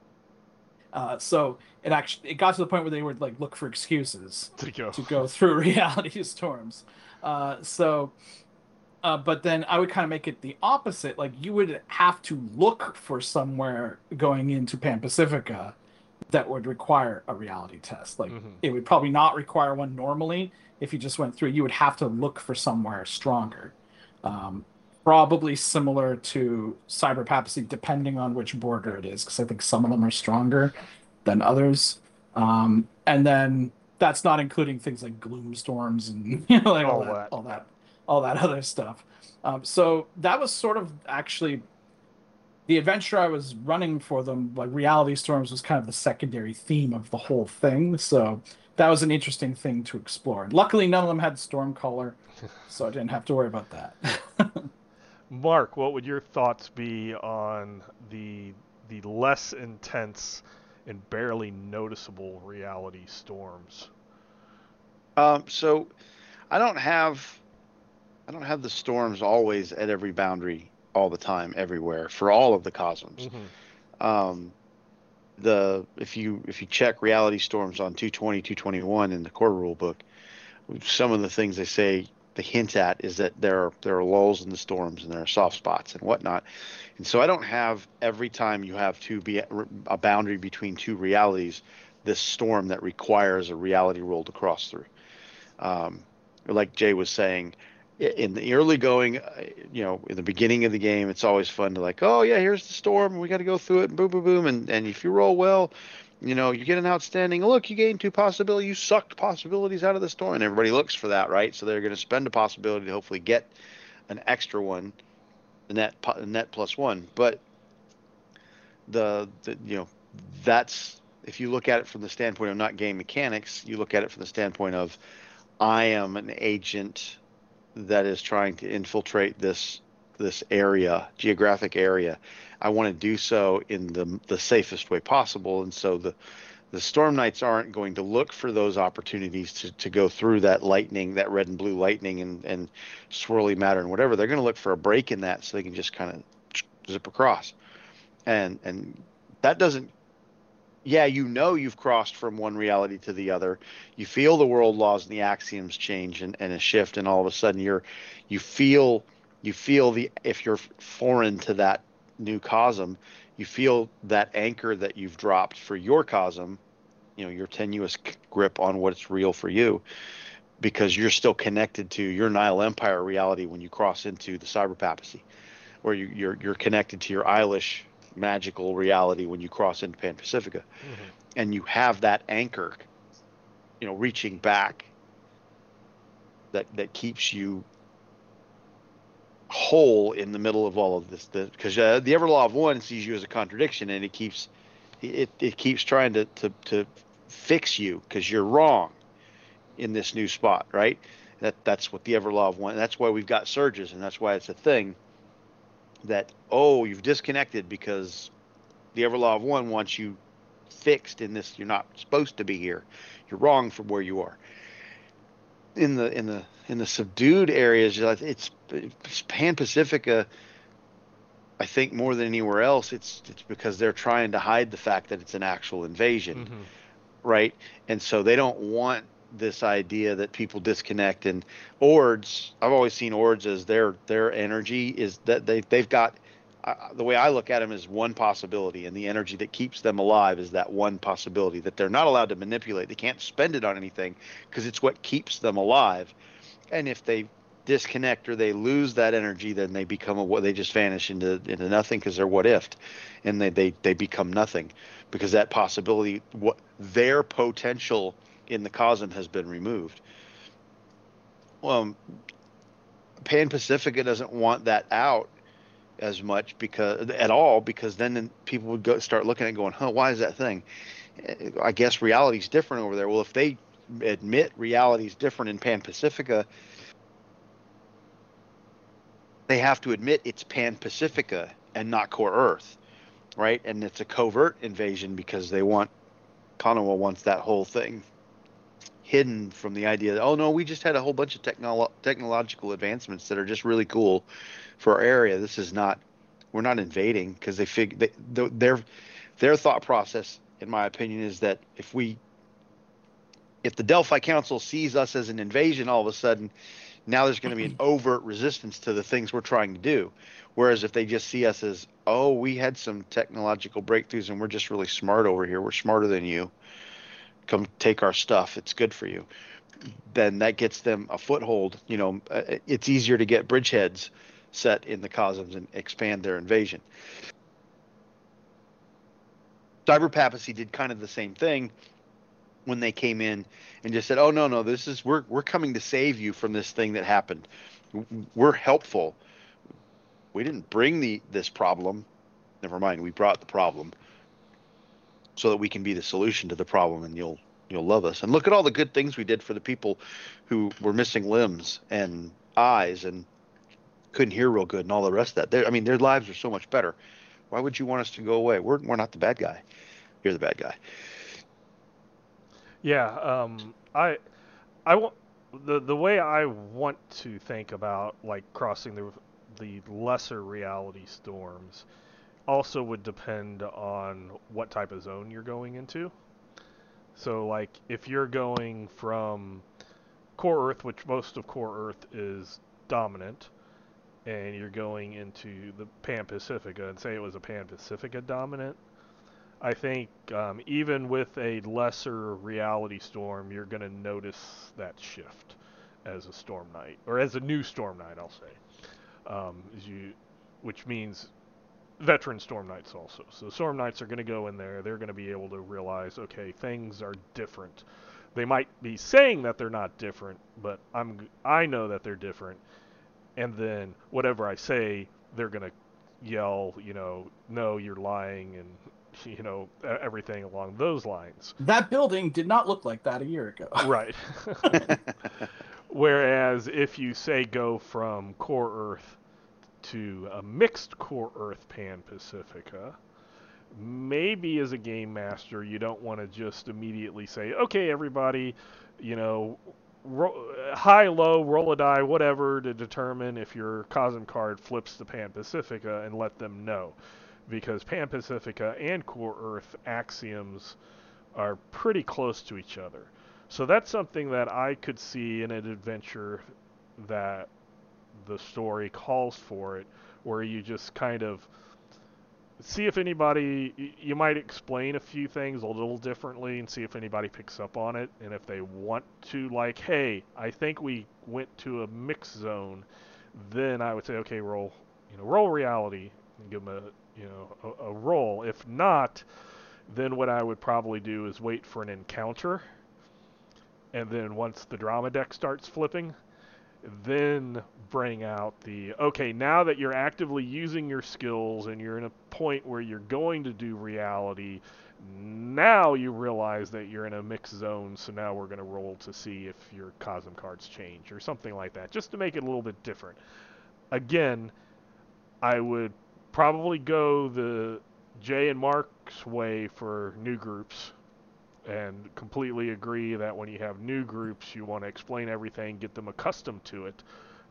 Speaker 3: Uh, so it actually it got to the point where they would like look for excuses
Speaker 1: To go.
Speaker 3: to go through reality storms. Uh, so, uh, but then I would kind of make it the opposite. Like you would have to look for somewhere going into Pan Pacifica that would require a reality test. Like
Speaker 1: Mm-hmm.
Speaker 3: it would probably not require one normally. If you just went through, you would have to look for somewhere stronger. Um, Probably similar to Cyber Papacy, depending on which border it is, because I think some of them are stronger than others. Um, and then that's not including things like gloom storms and you know like all,
Speaker 1: All
Speaker 3: that,
Speaker 1: that.
Speaker 3: all that, all that other stuff. Um, so that was sort of actually the adventure I was running for them. Like reality storms was kind of the secondary theme of the whole thing. So that was an interesting thing to explore. And luckily, none of them had Stormcaller, so I didn't have to worry about that.
Speaker 1: Mark, what would your thoughts be on the the less intense and barely noticeable reality storms?
Speaker 2: Um, so I don't have I don't have the storms always at every boundary all the time everywhere for all of the cosms.
Speaker 1: Mm-hmm.
Speaker 2: Um, the if you if you check reality storms on two twenty, two twenty-one in the core rule book, some of the things they say they hint at is that there are there are lulls in the storms and there are soft spots and whatnot. And so I don't have every time you have to be a boundary between two realities, this storm that requires a reality roll to cross through. Um, like Jay was saying, in the early going, uh, you know, in the beginning of the game, it's always fun to like, oh yeah, here's the storm, we got to go through it, and boom, boom, boom, and and if you roll well, you know, you get an outstanding. Look, you gained two possibilities. You sucked possibilities out of the storm, and everybody looks for that, right? So they're going to spend a possibility to hopefully get an extra one, the net net plus one. But the, the you know, that's if you look at it from the standpoint of not game mechanics, you look at it from the standpoint of I am an agent that is trying to infiltrate this this area, geographic area. I want to do so in the the safest way possible, and so the the Storm Knights aren't going to look for those opportunities to, to go through that lightning, that red and blue lightning and, and swirly matter and whatever. They're going to look for a break in that so they can just kind of zip across. And and that doesn't yeah, you know you've crossed from one reality to the other. You feel the world laws and the axioms change and, and a shift, and all of a sudden you're you feel you feel the if you're foreign to that new cosm, you feel that anchor that you've dropped for your cosm, you know, your tenuous grip on what's real for you, because you're still connected to your Nile Empire reality when you cross into the Cyber Papacy, or you, you're you're connected to your Eilish magical reality when you cross into Pan Pacifica,
Speaker 1: Mm-hmm.
Speaker 2: and you have that anchor, you know, reaching back that that keeps you whole in the middle of all of this. Because uh, the Everlaw of One sees you as a contradiction, and it keeps it it keeps trying to to to fix you because you're wrong in this new spot, right? That that's what the Everlaw one. That's why we've got surges, and that's why it's a thing. That oh, you've disconnected because the Everlaw of one wants you fixed in this. You're not supposed to be here. You're wrong from where you are. In the in the in the subdued areas, it's, it's Pan Pacifica. I think more than anywhere else, it's it's because they're trying to hide the fact that it's an actual invasion,
Speaker 1: Mm-hmm.
Speaker 2: right? And so they don't want this idea that people disconnect. And Ords, I've always seen Ords as their their energy is that they they've got uh, the way I look at them is one possibility, and the energy that keeps them alive is that one possibility that they're not allowed to manipulate. They can't spend it on anything because it's what keeps them alive. And if they disconnect or they lose that energy, then they become a what they just vanish into into nothing because they're what ifed, and they, they they become nothing because that possibility, what their potential in the cosm has been removed. Um, Pan Pacifica doesn't want that out as much because at all because then, then people would go start looking at it going, huh, why is that thing? I guess reality's different over there. Well, if they admit reality's different in Pan Pacifica, they have to admit it's Pan Pacifica and not Core Earth, right? And it's a covert invasion because they want Konoha wants that whole thing hidden from the idea that, oh no, we just had a whole bunch of technolo- technological advancements that are just really cool for our area. This is not, we're not invading because they fig they, their their thought process, in my opinion, is that if we if the Delphi Council sees us as an invasion, all of a sudden now there's going to be an overt resistance to the things we're trying to do. Whereas if they just see us as, oh, we had some technological breakthroughs and we're just really smart over here, we're smarter than you, come take our stuff, it's good for you, then that gets them a foothold. You know, it's easier to get bridgeheads set in the cosms and expand their invasion. Cyber Papacy did kind of the same thing when they came in and just said, oh no no this is we're we're coming to save you from this thing that happened. We're helpful. We didn't bring the this problem, never mind, we brought the problem so that we can be the solution to the problem, and you'll you'll love us. And look at all the good things we did for the people who were missing limbs and eyes and couldn't hear real good and all the rest of that. They're, I mean, their lives are so much better. Why would you want us to go away? We're we're not the bad guy. You're the bad guy.
Speaker 1: Yeah, um, I, I want the the way I want to think about like crossing the the lesser reality storms also would depend on what type of zone you're going into. So like if you're going from Core Earth, which most of Core Earth is dominant, and you're going into the Pan Pacifica, and say it was a Pan Pacifica dominant, I think um, even with a lesser reality storm, you're going to notice that shift as a Storm Knight, or as a new Storm Knight, I'll say. Um, as you, which means veteran Storm Knights also. So Storm Knights are going to go in there. They're going to be able to realize, okay, things are different. They might be saying that they're not different, but I'm I know that they're different. And then whatever I say, they're going to yell, you know, no, you're lying, and you know, everything along those lines.
Speaker 3: That building did not look like that a year ago.
Speaker 1: Right. Whereas if you say go from Core Earth to a mixed Core Earth Pan Pacifica, maybe as a game master you don't want to just immediately say, okay, everybody, you know, ro- high, low, roll a die, whatever, to determine if your Cosm card flips to Pan Pacifica and let them know. Because Pan Pacifica and Core Earth axioms are pretty close to each other. So that's something that I could see in an adventure that the story calls for it, where you just kind of see if anybody, you might explain a few things a little differently and see if anybody picks up on it. And if they want to, like, hey, I think we went to a mix zone, then I would say, okay, roll, you know, roll reality and give them a, you know, a, a roll. If not, then what I would probably do is wait for an encounter, and then once the drama deck starts flipping, then bring out the okay, now that you're actively using your skills and you're in a point where you're going to do reality, now you realize that you're in a mixed zone, so now we're going to roll to see if your Cosm cards change or something like that, just to make it a little bit different. Again, I would probably go the Jay and Mark's way for new groups, and completely agree that when you have new groups, you want to explain everything, get them accustomed to it.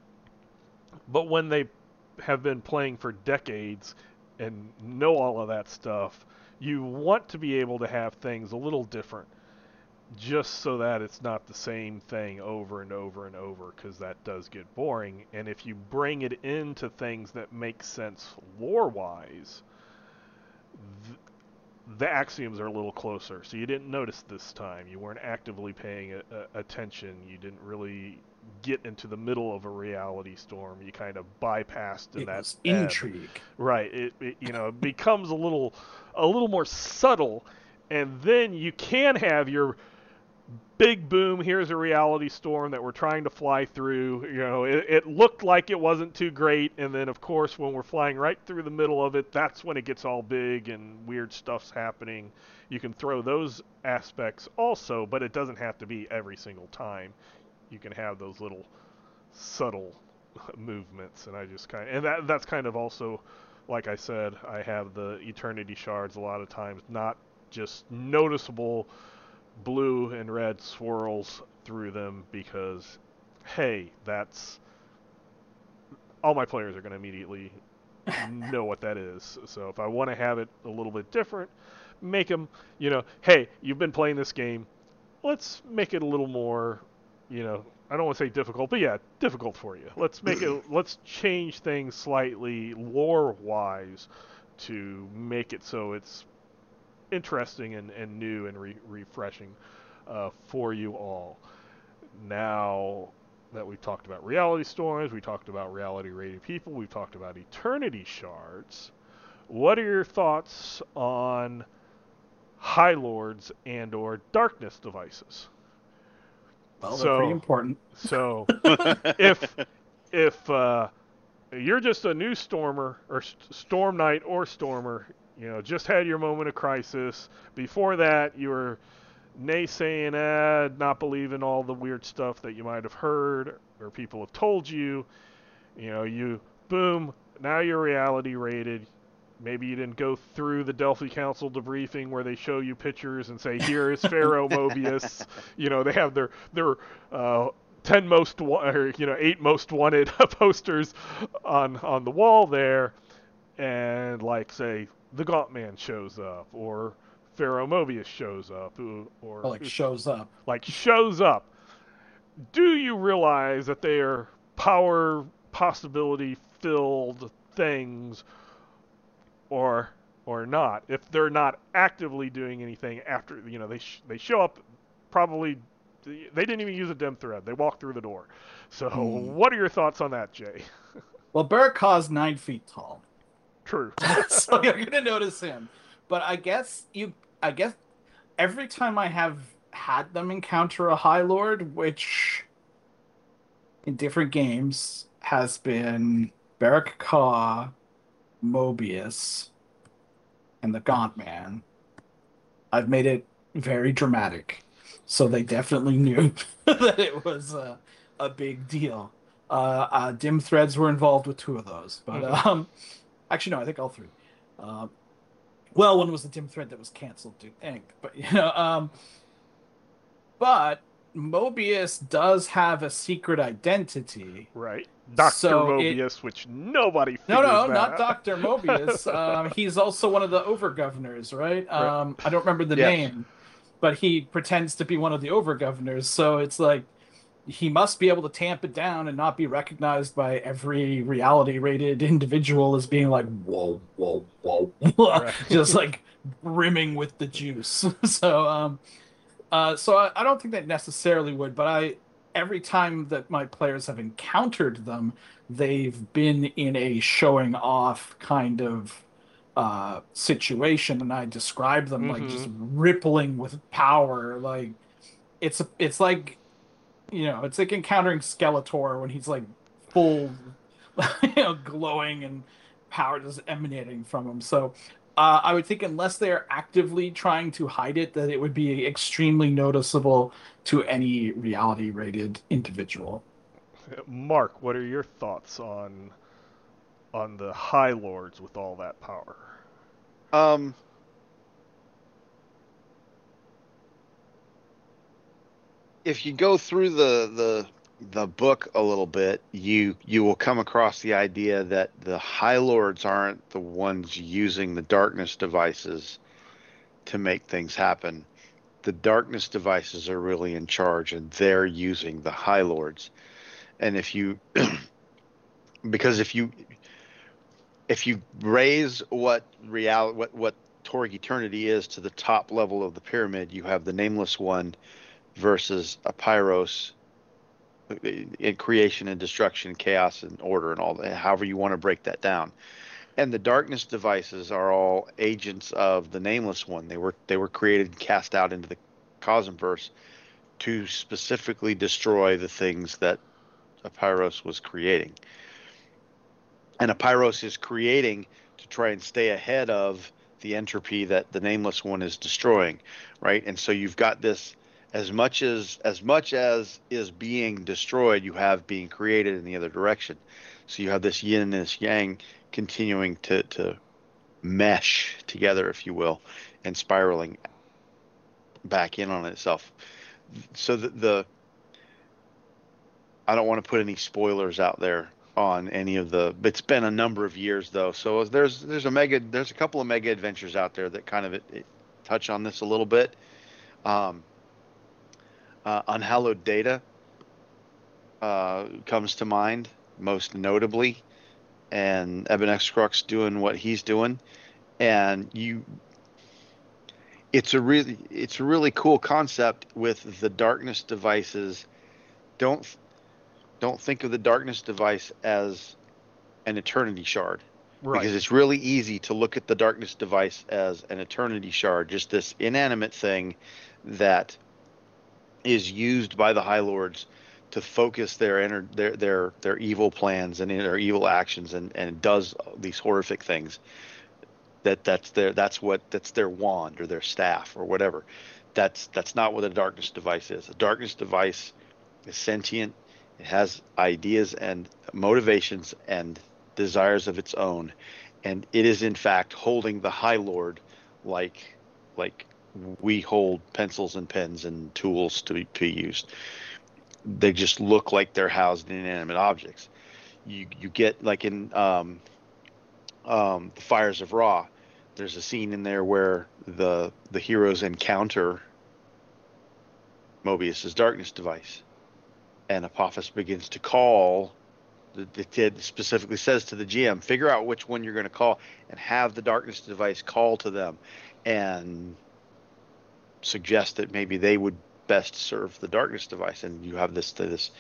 Speaker 1: But when they have been playing for decades and know all of that stuff, you want to be able to have things a little different, just so that it's not the same thing over and over and over, because that does get boring. And if you bring it into things that make sense lore-wise, th- the axioms are a little closer. So you didn't notice this time. You weren't actively paying a, a, attention. You didn't really get into the middle of a reality storm. You kind of bypassed in
Speaker 3: It
Speaker 1: that
Speaker 3: was
Speaker 1: ebb.
Speaker 3: intrigue.
Speaker 1: Right. It, it you know it becomes a little a little more subtle, and then you can have your big boom. Here's a reality storm that we're trying to fly through. You know, it, it looked like it wasn't too great, and then of course when we're flying right through the middle of it, that's when it gets all big and weird stuff's happening. You can throw those aspects also, but it doesn't have to be every single time. You can have those little subtle movements, and I just kind of, and that that's kind of also, like I said, I have the Eternity Shards a lot of times, not just noticeable blue and red swirls through them, because hey, that's all my players are going to immediately know what that is. So if I want to have it a little bit different, make them, you know, hey, you've been playing this game, let's make it a little more, you know, I don't want to say difficult, but yeah, difficult for you. Let's make it, let's change things slightly lore-wise to make it so it's interesting and, and new and re- refreshing uh, for you all. Now that we've talked about reality storms, we talked about reality rated people, we've talked about Eternity Shards, what are your thoughts on High Lords and or Darkness devices?
Speaker 3: Well, they're
Speaker 1: so,
Speaker 3: pretty important.
Speaker 1: So, if if uh, you're just a new Stormer or st- Storm Knight or Stormer, you know, just had your moment of crisis. Before that, you were naysaying, eh, not believing all the weird stuff that you might have heard or people have told you. You know, you boom, now you're reality rated. Maybe you didn't go through the Delphi Council debriefing where they show you pictures and say, here is Pharaoh Mobius. You know, they have their their uh, ten most wa- or you know eight most wanted posters on on the wall there, and like say the Gaunt Man shows up or Pharaoh Mobius shows up, or, or
Speaker 3: Or like shows up.
Speaker 1: like shows up. Do you realize that they are power possibility filled things? Or or not, if they're not actively doing anything after, you know, they sh- they show up, probably they didn't even use a dim thread, they walked through the door. So
Speaker 3: Hmm.
Speaker 1: what are your thoughts on that, Jay?
Speaker 3: Well, Barakaw's nine feet tall,
Speaker 1: True.
Speaker 3: so you're gonna notice him. But I guess you, I guess every time I have had them encounter a High Lord, which in different games has been Barakaw, Mobius, and the Gaunt Man, I've made it very dramatic. So they definitely knew that it was a, a big deal. Uh, uh, dim threads were involved with two of those, but
Speaker 1: Mhm.
Speaker 3: um, actually no, I think all three. Uh, well, one was the dim thread that was canceled due to ink, but you know, um, but Mobius does have a secret identity.
Speaker 1: Right. Doctor
Speaker 3: So it
Speaker 1: Mobius, which nobody
Speaker 3: no,
Speaker 1: figures
Speaker 3: no,
Speaker 1: that
Speaker 3: not
Speaker 1: out.
Speaker 3: Doctor Mobius. Um, he's also one of the over-governors, right?
Speaker 1: Right.
Speaker 3: Um, I don't remember the
Speaker 2: Yes.
Speaker 3: name, but he pretends to be one of the over-governors. So it's like he must be able to tamp it down and not be recognized by every reality-rated individual as being like, whoa, whoa, whoa,
Speaker 1: Right.
Speaker 3: just like brimming with the juice. So, um, uh, so I, I don't think that necessarily would, but I every time that my players have encountered them, they've been in a showing off kind of uh, situation, and I describe them like just
Speaker 1: Mm-hmm.
Speaker 3: rippling with power. Like it's it's like you know, it's like encountering Skeletor when he's like full, you know, glowing and power just emanating from him. So uh, I would think unless they're actively trying to hide it, that it would be extremely noticeable to any reality rated individual.
Speaker 1: Mark, what are your thoughts on on the High Lords with all that power?
Speaker 2: Um, if you go through the the the book a little bit, you you will come across the idea that the High Lords aren't the ones using the darkness devices to make things happen. The darkness devices are really in charge, and they're using the High Lords. And if you, because if you if you raise what real what what Torg Eternity is to the top level of the pyramid, you have the Nameless One versus a Pyros in creation and destruction, chaos and order, and all that. However you want to break that down. And the darkness devices are all agents of the Nameless One. They were they were created and cast out into the Cosmverse to specifically destroy the things that Pyros was creating. And Pyros is creating to try and stay ahead of the entropy that the Nameless One is destroying, right? And so you've got this, as much as as much as is being destroyed, you have being created in the other direction. So you have this yin and this yang continuing to to mesh together, if you will, and spiraling back in on itself. So the, the I don't want to put any spoilers out there on any of the. It's been a number of years though, so there's there's a mega there's a couple of mega adventures out there that kind of it, it touch on this a little bit. Um, uh, Unhallowed Data uh, comes to mind most notably, and Eben X Crux doing what he's doing, and you. It's a really it's a really cool concept with the darkness devices. Don't don't think of the darkness device as an eternity shard,
Speaker 1: Right.
Speaker 2: because it's really easy to look at the darkness device as an eternity shard, just this inanimate thing that is used by the High Lords to focus their inner, their their their evil plans and their evil actions, and and does these horrific things. That that's their that's what that's their wand or their staff or whatever. That's that's not what a darkness device is. A darkness device is sentient. It has ideas and motivations and desires of its own, and it is in fact holding the High Lord like like we hold pencils and pens and tools to be, to be used. They just look like they're housed in inanimate objects. You you get like in um, um, the Fires of Ra. There's a scene in there where the the heroes encounter Mobius's darkness device, and Apophis begins to call. It specifically says to the G M, figure out which one you're going to call, and have the darkness device call to them, and suggest that maybe they would best serve the darkness device. And you have this this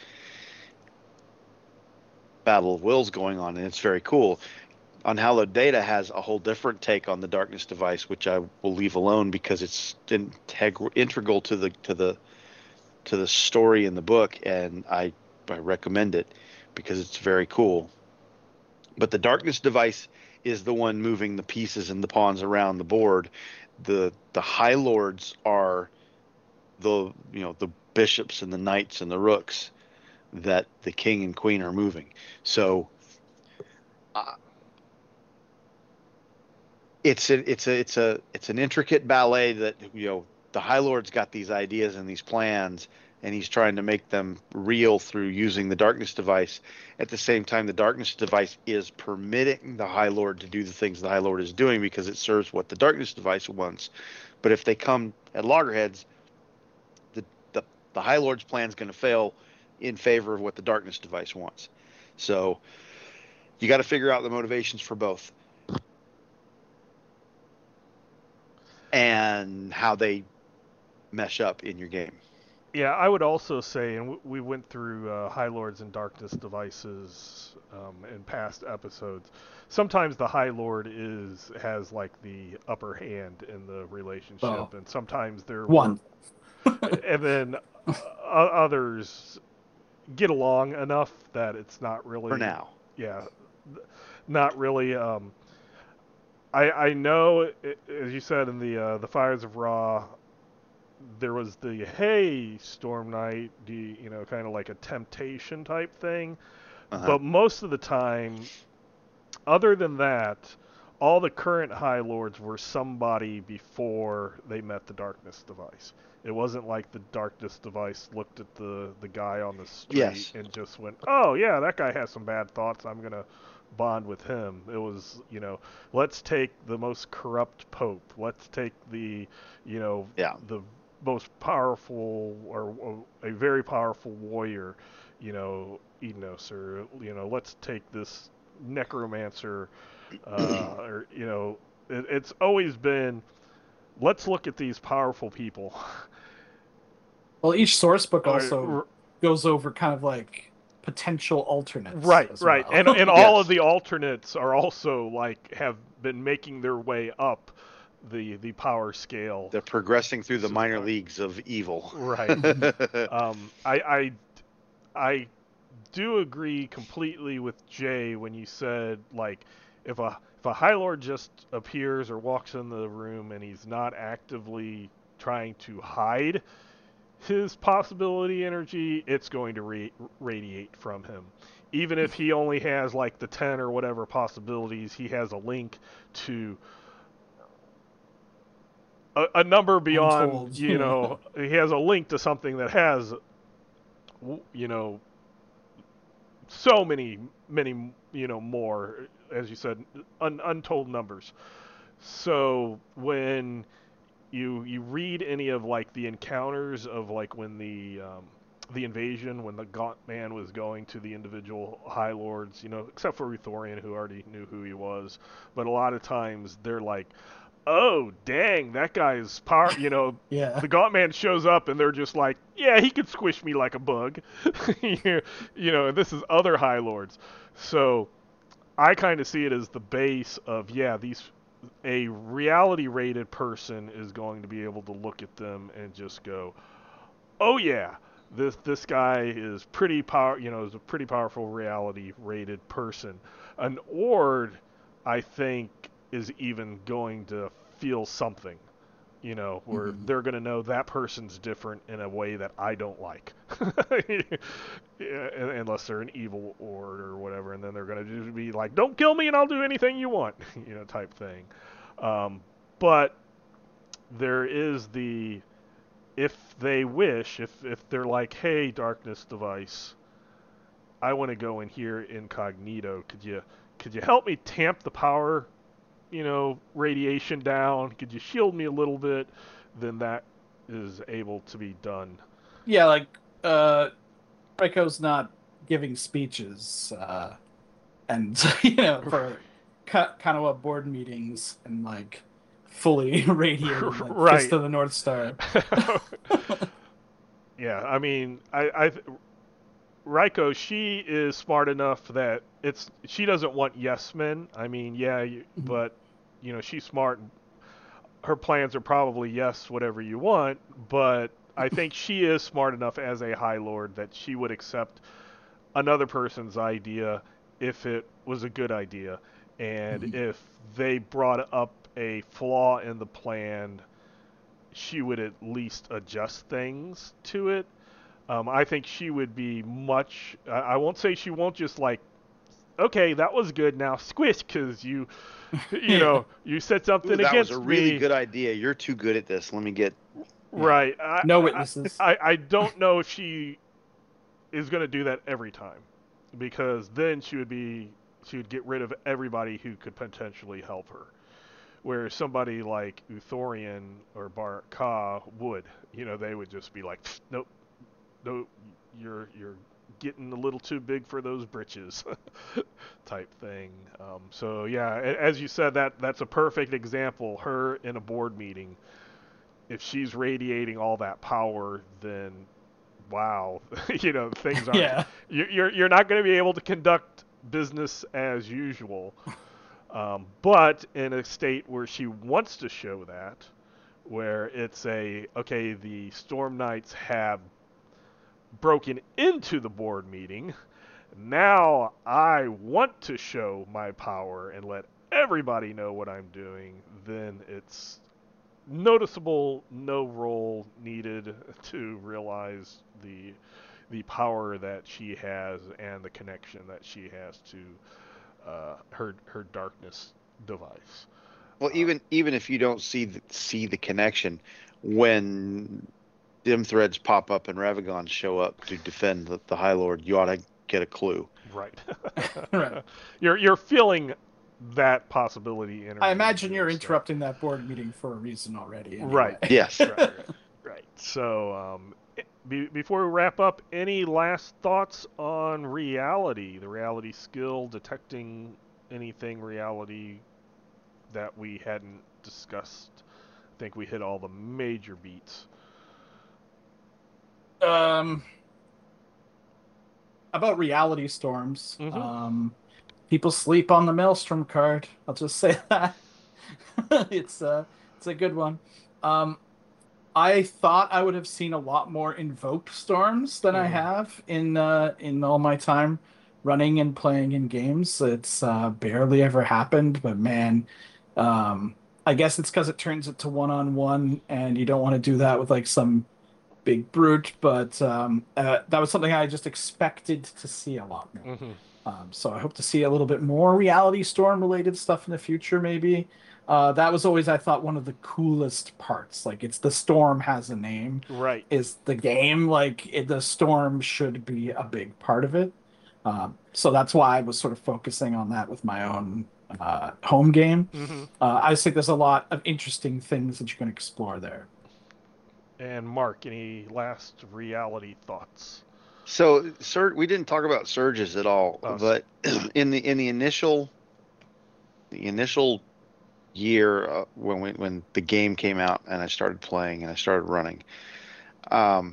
Speaker 2: battle of wills going on, and it's very cool. Unhallowed Data has a whole different take on the darkness device, which I will leave alone because it's integ- integral to the to the to the story in the book, and I I recommend it because it's very cool. But the darkness device is the one moving the pieces and the pawns around the board. The the High Lords are the you know the bishops and the knights and the rooks that the king and queen are moving. So uh, it's a, it's a it's a it's an intricate ballet that you know the High Lord's got these ideas and these plans, and he's trying to make them real through using the darkness device. At the same time, the darkness device is permitting the High Lord to do the things the High Lord is doing because it serves what the darkness device wants. But if they come at loggerheads, the the, the High Lord's plan is going to fail in favor of what the darkness device wants. So you got to figure out the motivations for both and how they mesh up in your game.
Speaker 1: Yeah, I would also say, and w- we went through uh, High Lords and Darkness devices um, in past episodes. Sometimes the High Lord is has like the upper hand in the relationship,
Speaker 3: Oh.
Speaker 1: and sometimes they're
Speaker 3: One.
Speaker 1: and then uh, others get along enough that it's not really
Speaker 2: For now.
Speaker 1: Yeah, not really. Um, I I know, as you said in the uh, the Fires of Ra, there was the hey Storm Knight, do you, you know, kind of like a temptation type thing,
Speaker 2: Uh-huh.
Speaker 1: but most of the time, other than that, all the current High Lords were somebody before they met the Darkness Device. It wasn't like the Darkness Device looked at the, the guy on the street
Speaker 2: Yes.
Speaker 1: and just went, oh, yeah, that guy has some bad thoughts. I'm going to bond with him. It was, you know, let's take the most corrupt pope. Let's take the, you know,
Speaker 2: Yeah.
Speaker 1: the most powerful or, or a very powerful warrior, you know, Enos, or, you know, let's take this necromancer, uh, or, you know, it, it's always been, let's look at these powerful people.
Speaker 3: Well, each source book
Speaker 1: Or-
Speaker 3: also
Speaker 1: r-
Speaker 3: goes over kind of like potential alternates.
Speaker 1: right,
Speaker 3: as
Speaker 1: right,
Speaker 3: well.
Speaker 1: and and all
Speaker 2: Yes.
Speaker 1: of the alternates are also like have been making their way up the the power scale.
Speaker 2: They're progressing through the
Speaker 1: So-
Speaker 2: minor leagues of evil.
Speaker 1: Right. um, I I I do agree completely with Jay when you said like if a if a High Lord just appears or walks in the room and he's not actively trying to hide his possibility energy, it's going to re- radiate from him. Even if he only has like the ten or whatever possibilities, he has a link to a, a number beyond,
Speaker 3: Untold.
Speaker 1: you know, he has a link to something that has, w- you know, so many, many, you know, more, as you said, un- untold numbers. So when you you read any of like the encounters of like when the um, the invasion, when the Gaunt Man was going to the individual High Lords, you know, except for Uthorian, who already knew who he was, but a lot of times they're like, oh dang, that guy's power, you know.
Speaker 3: Yeah.
Speaker 1: The Gaunt Man shows up and they're just like, yeah, he could squish me like a bug. you you know, this is other High Lords. So I kind of see it as the base of, yeah, these a reality rated person is going to be able to look at them and just go, oh yeah, this this guy is pretty power, you know, is a pretty powerful reality rated person. An Ord, I think, is even going to feel something, you know, where
Speaker 3: Mhm.
Speaker 1: they're going to know that person's different in a way that I don't like. Yeah, unless they're an evil Ord or whatever, and then they're going to just be like, don't kill me and I'll do anything you want, you know, type thing. Um, but there is the, if they wish, if, if they're like, hey, Darkness Device, I want to go in here incognito. Could you could you help me tamp the power, you know, radiation down? Could you shield me a little bit? Then that is able to be done.
Speaker 3: Yeah, like uh Reiko's not giving speeches, uh and you know, for kind of what board meetings and like fully radiated like
Speaker 1: Right.
Speaker 3: Fist of the North Star.
Speaker 1: Yeah, I mean, I, I, Raiko, she is smart enough that it's she doesn't want yes men. I mean, yeah, you,
Speaker 3: Mhm.
Speaker 1: but you know, she's smart. Her plans are probably yes, whatever you want. But I think she is smart enough as a High Lord that she would accept another person's idea if it was a good idea, and
Speaker 3: Mhm.
Speaker 1: if they brought up a flaw in the plan, she would at least adjust things to it. Um, I think she would be much. I, I won't say she won't just like, okay, that was good. Now squish, because you, you
Speaker 3: Yeah.
Speaker 1: know, you said something
Speaker 2: Ooh, that
Speaker 1: against
Speaker 2: was a really
Speaker 1: me.
Speaker 2: good idea. You're too good at this. Let me get.
Speaker 1: Right. I,
Speaker 3: No
Speaker 1: I-
Speaker 3: witnesses.
Speaker 1: I, I don't know if she is going to do that every time, because then she would be she would get rid of everybody who could potentially help her. Where somebody like Uthorian or Bar Ka would, you know, they would just be like, nope, no, you're you're getting a little too big for those britches, type thing. Um, so yeah, a- as you said, that that's a perfect example. Her in a board meeting, if she's radiating all that power, then wow, you know, things aren't.
Speaker 3: Yeah.
Speaker 1: you- You're you're not going to be able to conduct business as usual. Um, but in a state where she wants to show that, where it's a, okay, the Storm Knights have broken into the board meeting. Now I want to show my power and let everybody know what I'm doing. Then it's noticeable, no roll needed to realize the the power that she has and the connection that she has to uh, her her darkness device.
Speaker 2: Well,
Speaker 1: Uh,
Speaker 2: even even if you don't see the, see the connection, when dim threads pop up and Ravagons show up to defend the, the High Lord, you ought to get a clue.
Speaker 1: right.
Speaker 3: Right.
Speaker 1: You're you're feeling that possibility energy.
Speaker 3: I imagine you're
Speaker 1: so-
Speaker 3: interrupting that board meeting for a reason already. Anyway.
Speaker 1: Right.
Speaker 2: Yes.
Speaker 1: right, right, right. So, um, be, before we wrap up, any last thoughts on reality, the reality skill, detecting anything reality that we hadn't discussed? I think we hit all the major beats.
Speaker 3: Um, about reality storms.
Speaker 1: Mhm.
Speaker 3: Um, people sleep on the Maelstrom card. I'll just say that. it's a it's a good one. Um, I thought I would have seen a lot more invoked storms than I
Speaker 1: Mhm.
Speaker 3: have in uh, in all my time running and playing in games. It's uh, barely ever happened, but man, um, I guess it's because it turns it to one on one, and you don't want to do that with like some big brute. But um, uh, that was something I just expected to see a lot more.
Speaker 1: Mhm.
Speaker 3: Um, so I hope to see a little bit more reality storm related stuff in the future, maybe. Uh, that was always, I thought, one of the coolest parts. Like, it's the storm has a name,
Speaker 1: Right.
Speaker 3: is the game. Like, it, the storm should be a big part of it. Um, so that's why I was sort of focusing on that with my own uh, home game.
Speaker 1: Mhm.
Speaker 3: Uh, I just think there's a lot of interesting things that you can explore there.
Speaker 1: And Mark, any last reality thoughts?
Speaker 2: So, Sur- we didn't talk about surges at all,
Speaker 1: Oh,
Speaker 2: but in the in the initial the initial year uh, when we, when the game came out and I started playing and I started running, um,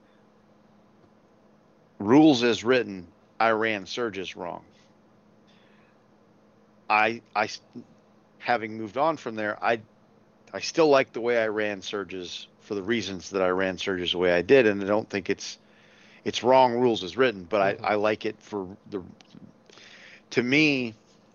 Speaker 2: rules as written, I ran surges wrong. I I s- having moved on from there, I I still like the way I ran surges for the reasons that I ran surges the way I did, and I don't think it's it's wrong rules as written, but
Speaker 1: Mhm.
Speaker 2: I I like it for the to me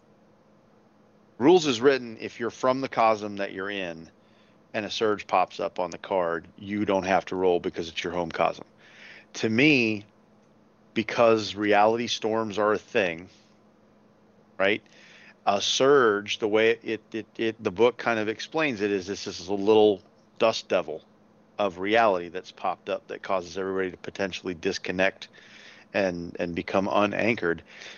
Speaker 2: rules as written. If you're from the cosm that you're in and a surge pops up on the card, you don't have to roll because it's your home cosm. To me, because reality storms are a thing, right? A surge, the way it it, it the book kind of explains it, is this is a little dust devil of reality that's popped up that causes everybody to potentially disconnect and and become unanchored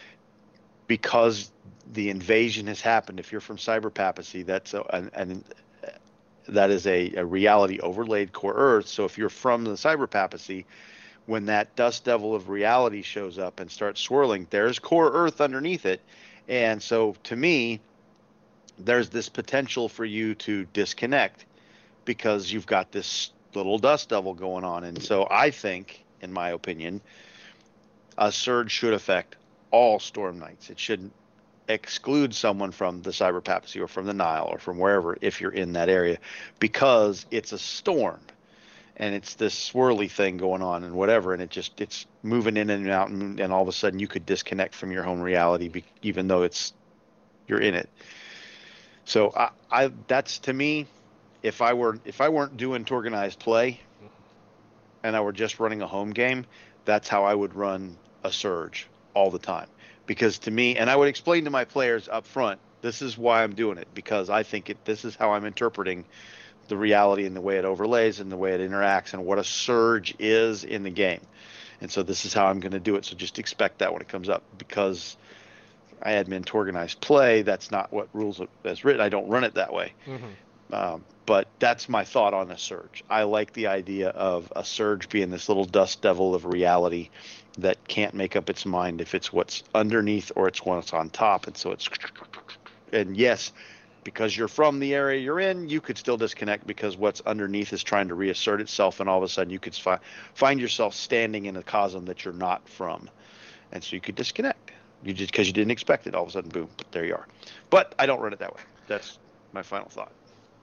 Speaker 2: because the invasion has happened. If you're from cyber papacy, that's a, an, an that is a, a reality overlaid core Earth. So if you're from the cyber papacy, when that dust devil of reality shows up and starts swirling, there's core Earth underneath it. And so to me, there's this potential for you to disconnect because you've got this little dust devil going on. And so I think, in my opinion, a surge should affect all Storm Knights. It shouldn't exclude someone from the cyber papacy or from the Nile or from wherever if you're in that area, because it's a storm and it's this swirly thing going on and whatever, and it just it's moving in and out, and, and all of a sudden you could disconnect from your home reality, be, even though it's you're in it. So I, I that's to me, if I were if I weren't doing organized play and I were just running a home game, that's how I would run a surge all the time. Because to me, and I would explain to my players up front, this is why I'm doing it, because I think it this is how I'm interpreting the reality and the way it overlays and the way it interacts and what a surge is in the game. And so this is how I'm going to do it. So just expect that when it comes up, because I admin to organized play. That's not what rules as written. I don't run it that way.
Speaker 1: Mhm.
Speaker 2: Um, but that's my thought on a surge. I like the idea of a surge being this little dust devil of reality that can't make up its mind if it's what's underneath or it's what's on top. And so it's, and yes, because you're from the area you're in, you could still disconnect because what's underneath is trying to reassert itself, and all of a sudden you could fi- find yourself standing in a cosm that you're not from, and so you could disconnect. You just because you didn't expect it, all of a sudden, boom, there you are. But I don't run it that way. That's my final thought.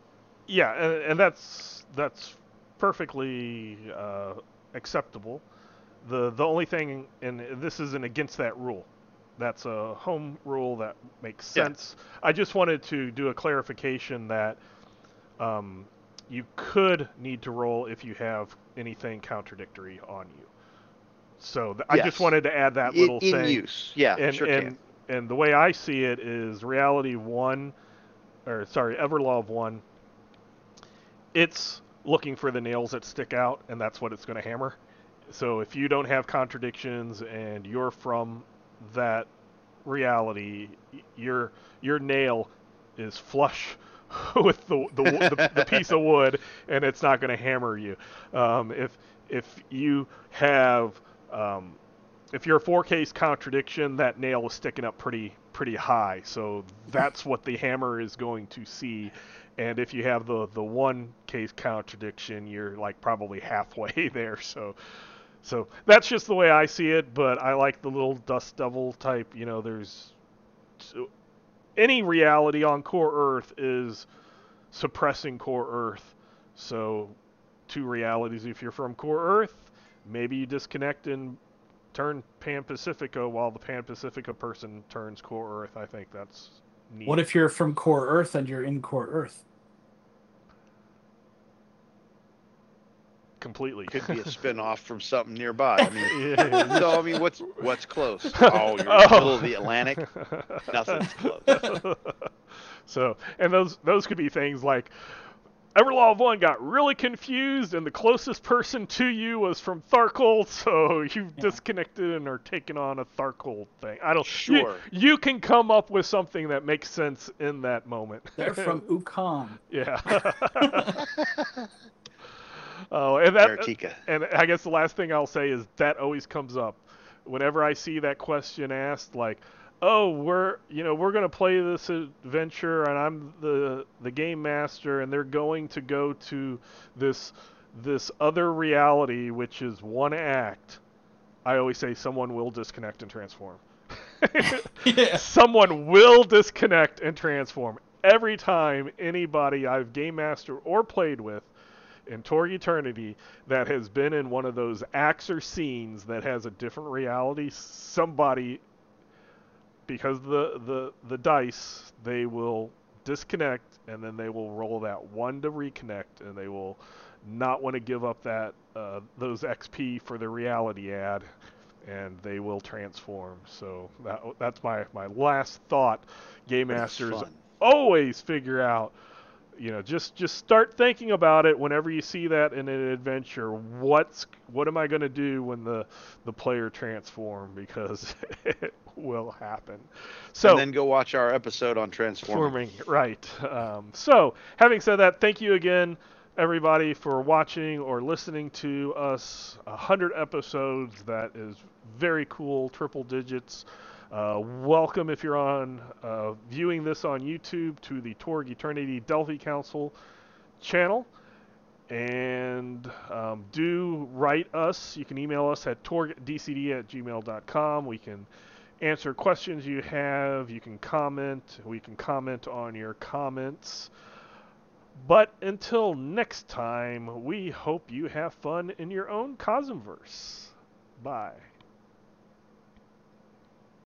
Speaker 1: Yeah, and, and that's that's perfectly uh, acceptable. The the only thing, and this isn't against that rule. That's a home rule that makes
Speaker 2: Yeah.
Speaker 1: sense. I just wanted to do a clarification that um, you could need to roll if you have anything contradictory on you. So th- I just
Speaker 2: Yes.
Speaker 1: wanted to add that
Speaker 2: In,
Speaker 1: little
Speaker 2: in
Speaker 1: thing.
Speaker 2: use. Yeah,
Speaker 1: And
Speaker 2: sure
Speaker 1: and
Speaker 2: can.
Speaker 1: and the way I see it is reality one, or sorry, Everlove one. It's looking for the nails that stick out, and that's what it's going to hammer. So if you don't have contradictions and you're from that reality, your your nail is flush with the the, the, the piece of wood, and it's not going to hammer you. Um, if if you have um, if you're a four case contradiction, that nail is sticking up pretty pretty high. So that's what the hammer is going to see. And if you have the the one case contradiction, you're like probably halfway there. So so that's just the way I see it. But I like the little dust devil type. You know, there's any reality on core Earth is suppressing core Earth. So two realities. If you're from core Earth, maybe you disconnect and turn Pan Pacifica while the Pan Pacifica person turns core Earth. I think that's neat.
Speaker 3: What if you're from core Earth and you're in core Earth?
Speaker 1: Completely.
Speaker 2: Could be a spin-off from something nearby. I mean,
Speaker 1: Yeah.
Speaker 2: so I mean, what's what's close? Oh, you're in the middle of the Atlantic. Nothing's close.
Speaker 1: So, and those those could be things like Everlaw one got really confused, and the closest person to you was from Tharkle, so you've
Speaker 3: Yeah.
Speaker 1: disconnected and are taking on a Tharkle thing. I don't.
Speaker 2: Sure.
Speaker 1: You, you can come up with something that makes sense in that moment.
Speaker 3: They're from Ukon.
Speaker 1: Yeah. Oh, and that,
Speaker 2: Antarctica.
Speaker 1: and I guess the last thing I'll say is that always comes up whenever I see that question asked, like, "Oh, we're you know we're gonna play this adventure, and I'm the the game master, and they're going to go to this this other reality, which is one act." I always say someone will disconnect and transform.
Speaker 3: Yeah.
Speaker 1: Someone will disconnect and transform every time anybody I've game mastered or played with in Torg Eternity that has been in one of those acts or scenes that has a different reality. Somebody, because the the the dice, they will disconnect and then they will roll that one to reconnect, and they will not want to give up that uh, those X P for the reality ad, and they will transform. So that that's my my last thought. Game
Speaker 2: But it's
Speaker 1: masters
Speaker 2: fun.
Speaker 1: always figure out, you know, just just start thinking about it whenever you see that in an adventure. What's what am I going to do when the the player transform, because it will happen. So
Speaker 2: And then go watch our episode on transforming.
Speaker 1: forming, right. Um, so having said that, thank you again, everybody, for watching or listening to us. A hundred episodes. That is very cool. Triple digits. Uh, welcome if you're on uh, viewing this on YouTube to the Torg Eternity Delphi Council channel. And um, do write us. You can email us at torgdcd at gmail dot com. We can answer questions you have. You can comment. We can comment on your comments. But until next time, we hope you have fun in your own Cosmverse. Bye.